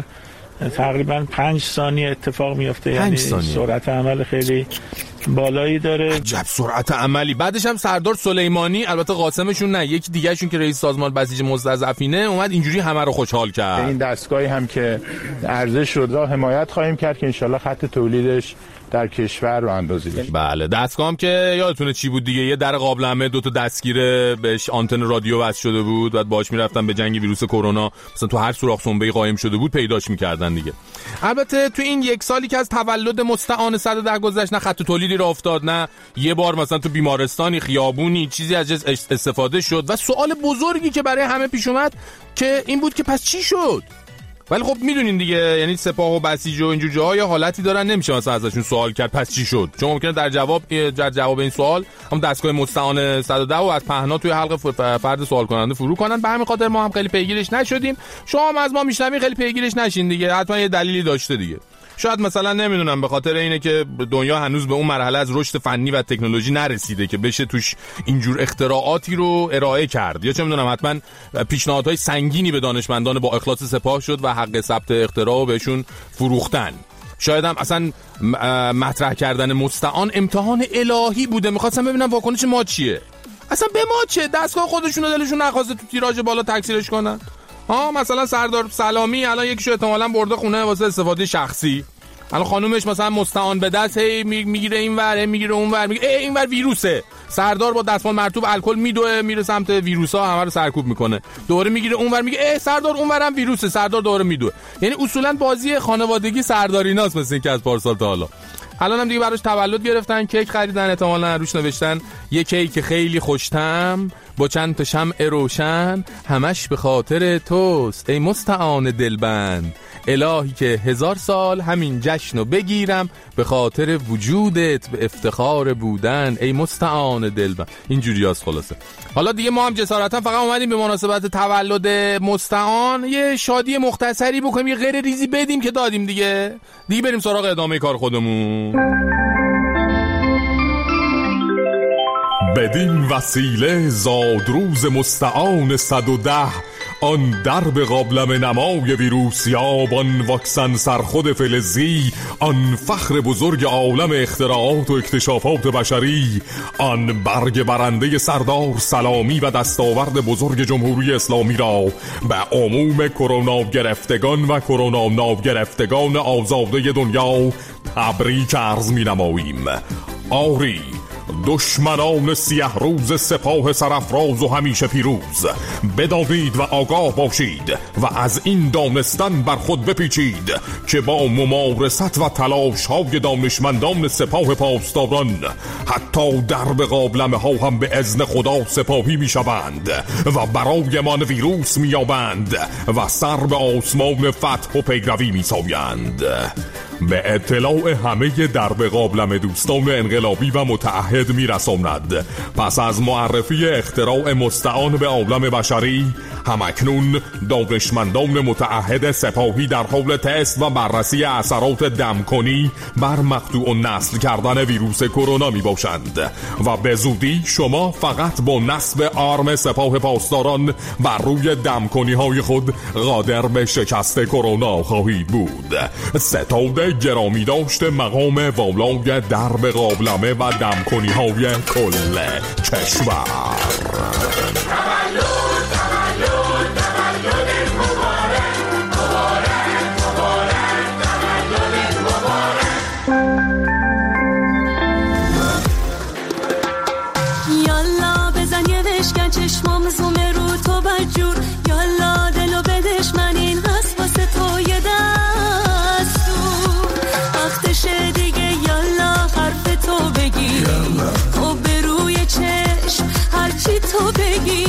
تقریبا 5 ثانیه اتفاق میفته، یعنی سرعت عمل خیلی بالایی داره. عجب سرعت عملی. بعدش هم سردار سلیمانی، البته قاسمشون نه، یکی دیگه شون که رئیس سازمان بسیج مستضعفینه اومد اینجوری همه رو خوشحال کرد. این دستگاهی هم که عرضه شد را حمایت خواهیم کرد که انشالله خط تولیدش در کشور رو اندازی بشه. بله، دستگاه هم که یادتونه چی بود دیگه، یه در قابلمه 2 تا دستگیره بهش آنتن رادیو وصل شده بود، بعد باهاش میرفتن به جنگ ویروس کرونا، مثلا تو هر سوراخ سنبه‌ای قایم شده بود پیداش میکردن دیگه. البته تو این 1 سالی که از تولد مستعان 110 گذشت، نه خط تولیدی را افتاد، نه یه بار مثلا تو بیمارستانی، خیابونی چیزی از استفاده شد و سوال بزرگی که برای همه پیش اومد که این بود که پس چی شد؟ ولی خب میدونین دیگه، یعنی سپاه و بسیج و اینجور جاها یا حالتی دارن نمیشه مثلا ازشون سوال کرد پس چی شد، چون ممکنه در جواب این سوال هم دستگاه مستعان 110 و از پهنا توی حلقه فرد سوال کننده فرو کنن. به همین خاطر ما هم خیلی پیگیرش نشدیم. شما هم از ما میشنوین خیلی پیگیرش نشین دیگه، حتما یه دلیلی داشته دیگه. شاید مثلا نمیدونم به خاطر اینه که دنیا هنوز به اون مرحله از رشد فنی و تکنولوژی نرسیده که بشه توش اینجور اختراعاتی رو ارائه کرد، یا چه میدونم حتما پیشنهادهای سنگینی به دانشمندان با اخلاص سپاه شد و حق ثبت اختراع رو بهشون فروختن. شاید هم اصلا مطرح کردن مستعان امتحان الهی بوده، می‌خواستم ببینم واکنش ما چیه. اصلا به ما چه؟ دستگاه خودشون دلشون نخواسته تو تیراژ بالا تکثیرش کنن. مثلا سردار سلامی الان یکیشو احتمالاً برده خونه واسه استفاده شخصی، الان خانومش مثلا مستعان به دست میگیره اینور، میگیره اونور، میگه اینور ویروسه. سردار با دستمال مرطوب الکل میدوه میره سمت ویروسا، همه رو سرکوب میکنه. دوره میگیره اونور، میگه سردار اونورم ویروسه. سردار دوره میدوه. یعنی اصولا بازی خانوادگی سرداریناست، مثل اینکه از پارسال تا حالا. الان هم دیگه براش تولد گرفتن، کیک خریدن، احتمالاً روش نوشتن یه کیک خیلی خوش‌طعم با چند تا شمع روشن، همش به خاطر توست ای مستعان دلبند. الهی که 1000 سال همین جشنو بگیرم به خاطر وجودت به افتخار بودن ای مستعان دلبند. اینجوری هست خلاصه. حالا دیگه ما هم جسارتا فقط اومدیم به مناسبت تولد مستعان یه شادی مختصری بکنیم، یه غیر ریزی بدیم که دادیم دیگه بریم سراغ ادامه کار خودمون. بدین وسیله زادروز مستعان 110 آن درب قابلم نمای ویروسیاب، آن واکسن سرخود فلزی، آن فخر بزرگ عالم اختراعات و اکتشافات بشری، آن برگ برنده سردار سلامی و دستاورد بزرگ جمهوری اسلامی را به عموم کرونا گرفتگان و کرونا ناگرفتگان آزاده دنیا تبریک عرض می نماییم. آری دشمنان سیه روز سپاه سرافراز و همیشه پیروز، بدانید و آگاه باشید و از این دانستن بر خود بپیچید که با ممارست و تلاش های دانشمندان سپاه پاسداران حتی درب قابلمه ها هم به اذن خدا سپاهی می شوند و برای من ویروس می یابند و سر به آسمان فتح و پیروی می سایند. به اطلاع همه درب قابلمه دوستان انقلابی و متعهد میرساند. پس از معرفی اختراع مستعان به عالم بشری، همکنون دانشمندان متعهد سپاهی در حال تست و بررسی اثرات دمکنی بر مقطوع النسل کردن ویروس کرونا می باشند و به زودی شما فقط با نصب آرم سپاه پاسداران بر روی دمکنی های خود قادر به شکست کرونا خواهید بود. ستاد گرامی داشته مقام والای درب قابلمه و دمکنی های کل کشور. یالا بزن یه وشکن چشمام زومه رو تو بجور، یالا دلو بدش من این هست واسه تو یه دستور، وقتشه دیگه یالا حرف تو بگی و به روی چشم هرچی تو بگی.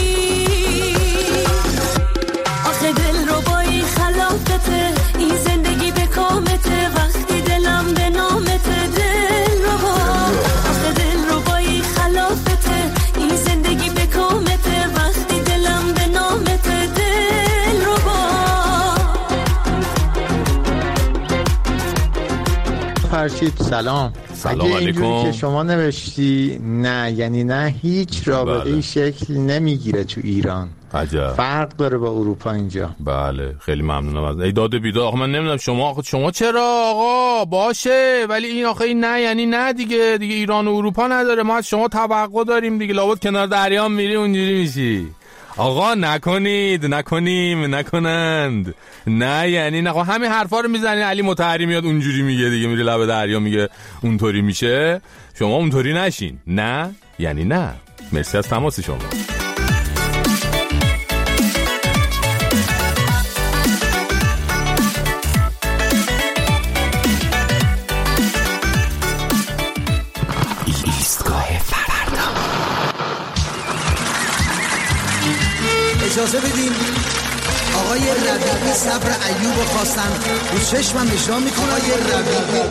آخه دل رو بایی خلافته این زندگی به کامته، وقتی دلم به نامته دل رو با. آخه دل رو بایی خلافته این زندگی به کامته، وقتی دلم به نامته دل رو با. فرشید سلام. سلام علیکم. که شما نوشتی نه، یعنی نه هیچ رابطه ای شکل نمیگیره تو ایران. عجب. فرق داره با اروپا اینجا. بله خیلی ممنونم از ای داده بیداد. آقا من نمیدونم شما چرا آقا باشه، ولی این آخه این نه یعنی نه دیگه ایران و اروپا نداره. ما از شما توقع داریم دیگه، لابد کنار دریا میری اونجوری میشی. آقا نکنند نه یعنی نه. همین حرفا رو میزنی علی مطهری میاد اونجوری میگه دیگه، میره لب دریا میگه اونطوری میشه. شما اونطوری نشین. نه یعنی نه. مرسی از تماس شما. اجازه بدین آقای ربیعی صبر ایوب رو خواستن رو چشمم اجرا میکنه. آقای ربیعی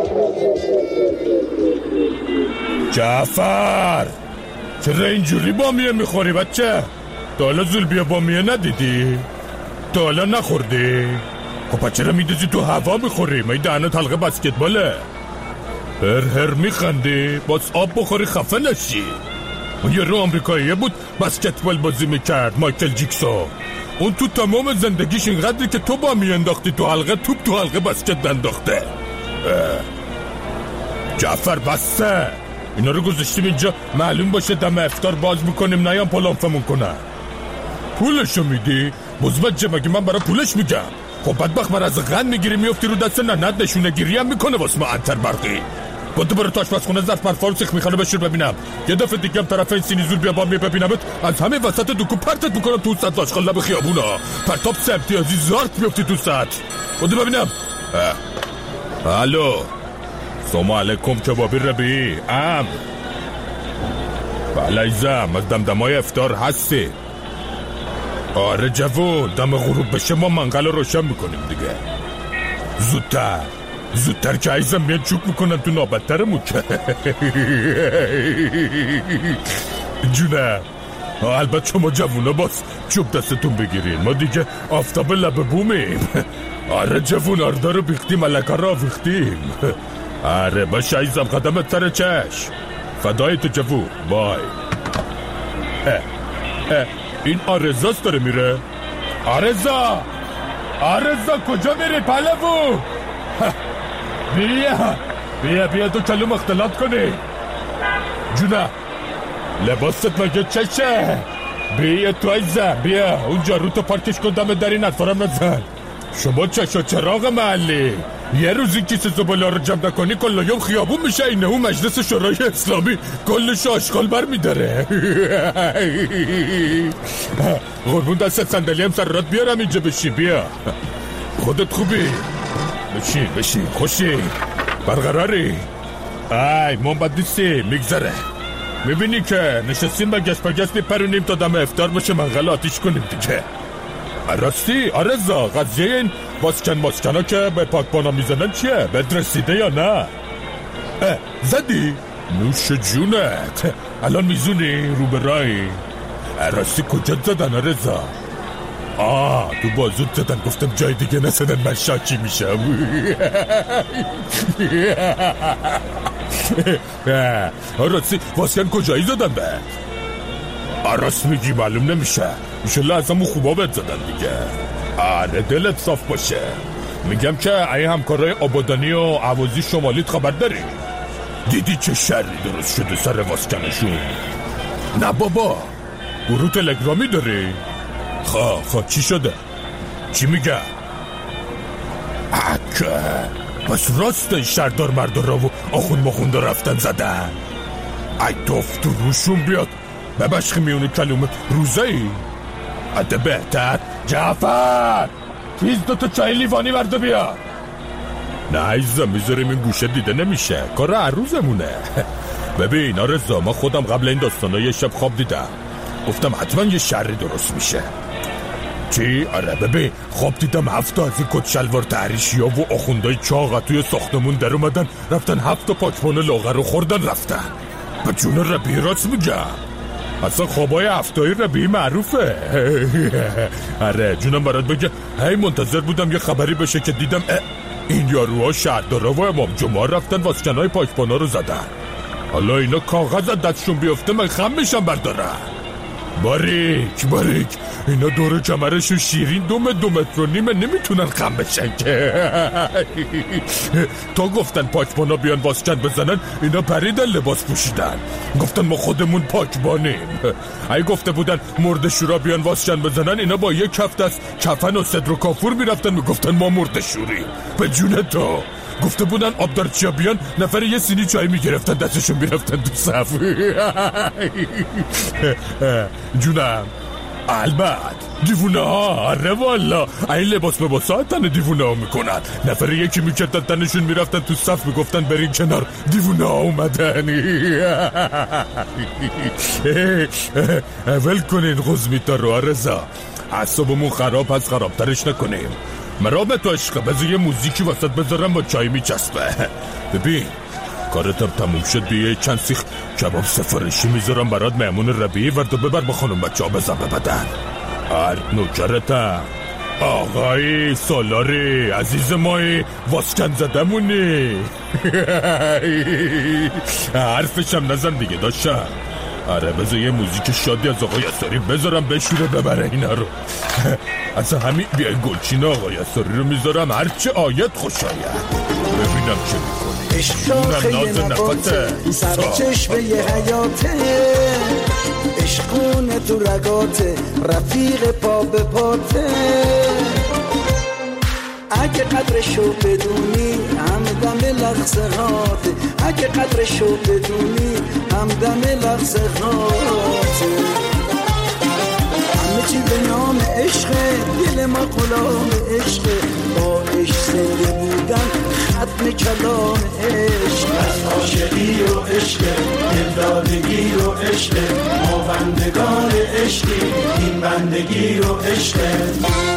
جعفر چرا اینجوری بامیه میخوری بچه؟ تا حالا زولبیا بامیه ندیدی؟ تا حالا نخوردی؟ خب چرا میدوزی تو هوا میخوری؟ من دهنه تلقه بسکتباله. هر میخندی؟ باز آب بخوری خفه نشی. اون یه رو آمریکاییه بود بسکتبال بازی میکرد، مایکل جیکسون. اون تو تمام زندگیش اینقدری که تو با میانداختی تو حلقه توپ تو حلقه بسکت انداخته. جعفر بسته اینا رو گذاشتیم اینجا معلوم باشه دم افطار باز میکنیم نیام پلانفمون کنن. پولشو میدی؟ مزمجه مگه من برای پولش میگم؟ خب بدبخت من از غن میگیری میفتی رو دست ننت، نشونه گیری هم میکنه واسه ما عنتر برقی. با تو برو آشپزخونه ظرف برفا رو سیخ میخوانه بشور ببینم. یه دفعه دیگه هم طرف این سینی زور بیا با می ببینمت از همه وسط دکو پرتت میکنم تو سطح آشغال لب خیابونا. پرتاب سمتیازی زارت میفتی تو سطح. بودو ببینم. الو سلام علیکم کبابی ربی بله ایزم از دمدمای افطار هستی؟ آره جوون دم غروب بشه ما منقل رو روشن میکنیم دیگه. زودتر که عیزم میاد چوب میکنن تو نابدترمون که جونه. البته شما جوونا باز چوب دستتون بگیرین، ما دیگه آفتاب لب بومیم. آره جوون آردا رو بیختیم، ملکا رو آویختیم. آره باشه عیزم قدمت سر چشم. فدای تو جوون بای. این آرزاست داره میره. آرزا کجا میری پهلوون؟ بیا تو کلوم اختلاط کنی. جونه لباست مگه چشه؟ بیا تو عزیزم بیا اونجا رو تو پارکش کن دم در این اطفارم نزن. شما چشا چراغ محلی یه روزی کیسه زباله رو جمع نکنی کل یوم خیابون میشه. اینه اون مجلس شورای اسلامی کلش آشغال بر میداره. قربون دست صندلی هم سر رات بیارم اینجا بشی. بیا خودت خوبی؟ بشین خوشی برقراری؟ ای من بد نیستی میگذره. میبینی که نشستیم بگست میپرونیم تا دم افطار بشه منقل آتیش کنیم دیگه. راستی آرزا قضیه این ماسکن ها که به پاکبانا میزنن چیه؟ بهت رسیده یا نه؟ زدی؟ نوش جونت. الان میزونی رو به رای. راستی کجا زدن آرزا؟ تو بازود زدن. گفتم جای دیگه نزدن من شاکی میشم. راستی واسکن کجایی زدن به؟ راست میگی معلوم نمیشه. ایشالله از همون خوبا بهت زدن دیگه. آره دلت صاف باشه. میگم که ای همکارای آبادانی و عوازی شمالیت خبر داری؟ دیدی چه شری درست شده سر واسکنشون؟ نه بابا گروه تلگرامی داری؟ خواه چی شده؟ چی میگه؟ پس راست شهردار مردارا و آخون رفتن زدن. ای توف تو روشون بیاد ببشخی میونه کلومه روزه ای؟ عده بهتر جعفر تیز دوتا چای لیوانی برده بیا. نه عیزم میذاریم این گوشه دیده نمیشه، کار عروزمونه. ببین آرزا ما خودم قبل این داستانا یه شب خواب دیدم، گفتم حتما یه شری درست میشه. چی؟ آره ببین خواب دیدم 7 از این کت شلوار تحریشی ها و آخوندای چاقا توی ساختمون در اومدن رفتن 7 پاکبان لاغر رو خوردن رفتن. به جون ربی راست میگم، اصلا خوابای هفتایی ربی معروفه. آره جونم برات بگه هی منتظر بودم یه خبری بشه که دیدم این یاروها شهردارا و امام جمعه رفتن واسکنای پاکبانا رو زدن. حالا اینا کاغذ از دستشون بیفته من خم میشم بردارن. باریک اینا دور کمرشون شیرین 2 متر و نیم نمیتونن خم بشن که. تا گفتن پاکبانا بیان واسکن بزنن اینا پریدن لباس پوشیدن، گفتن ما خودمون پاکبانیم. ای گفته بودن مرد شورا بیان واسکن بزنن اینا با یک کفت از کفن و صدر و کافور میرفتن میگفتن ما مرد شوریم. به جون تو گفته بودن آبدارچیا بیان نفر یه سینی چای میگرفتن دستشون میرفتن تو صف. جونم البته دیوونه ها. آره والا این لباس به باسا تن دیوونه ها میکنن. نفر یکی میکردن تنشون میرفتن تو صف میگفتن برین کنار دیوونه ها اومدن. اول کنین غزمیتا رو آرزا، اعصابمون خراب هست خرابترش نکنیم. مرام تو عشقه بذار یه موزیکی وسط بذارم با چای میچسبه. ببین کارتم تموم شد بیه چند سیخ کباب سفارشی میذارم برات مهمون ربیعی ورد و ببر با خانم بچه ها بزن ببدن. نوکرتم آقای سالاری عزیز مایی واسکن زدمونی. حرفشم نزن دیگه داشتم. آره بذار یه موزیک شادی از آقای اساری بذارم بشوره ببره اینا رو. اصلا همین بیای گلچین آقای اساری رو میذارم هرچه آیت خوش آید. ببینم چه میکنی. عشق نباته سرچشمه حیاته، عشقونه تو رگاته رفیق پا به پاته. اگه قدرشو بدونی همدم لحظه هاته، اگه قدرشو بدونی همدم لحظه هاته. همه چی به نام عشقه، دل ما غلام عشقه، با عشق زنده بودن ختم کلام عشق. از عاشقی و عشقه، دلدادگی و عشقه، ما بندگان عشقی، این بندگی و عشقه.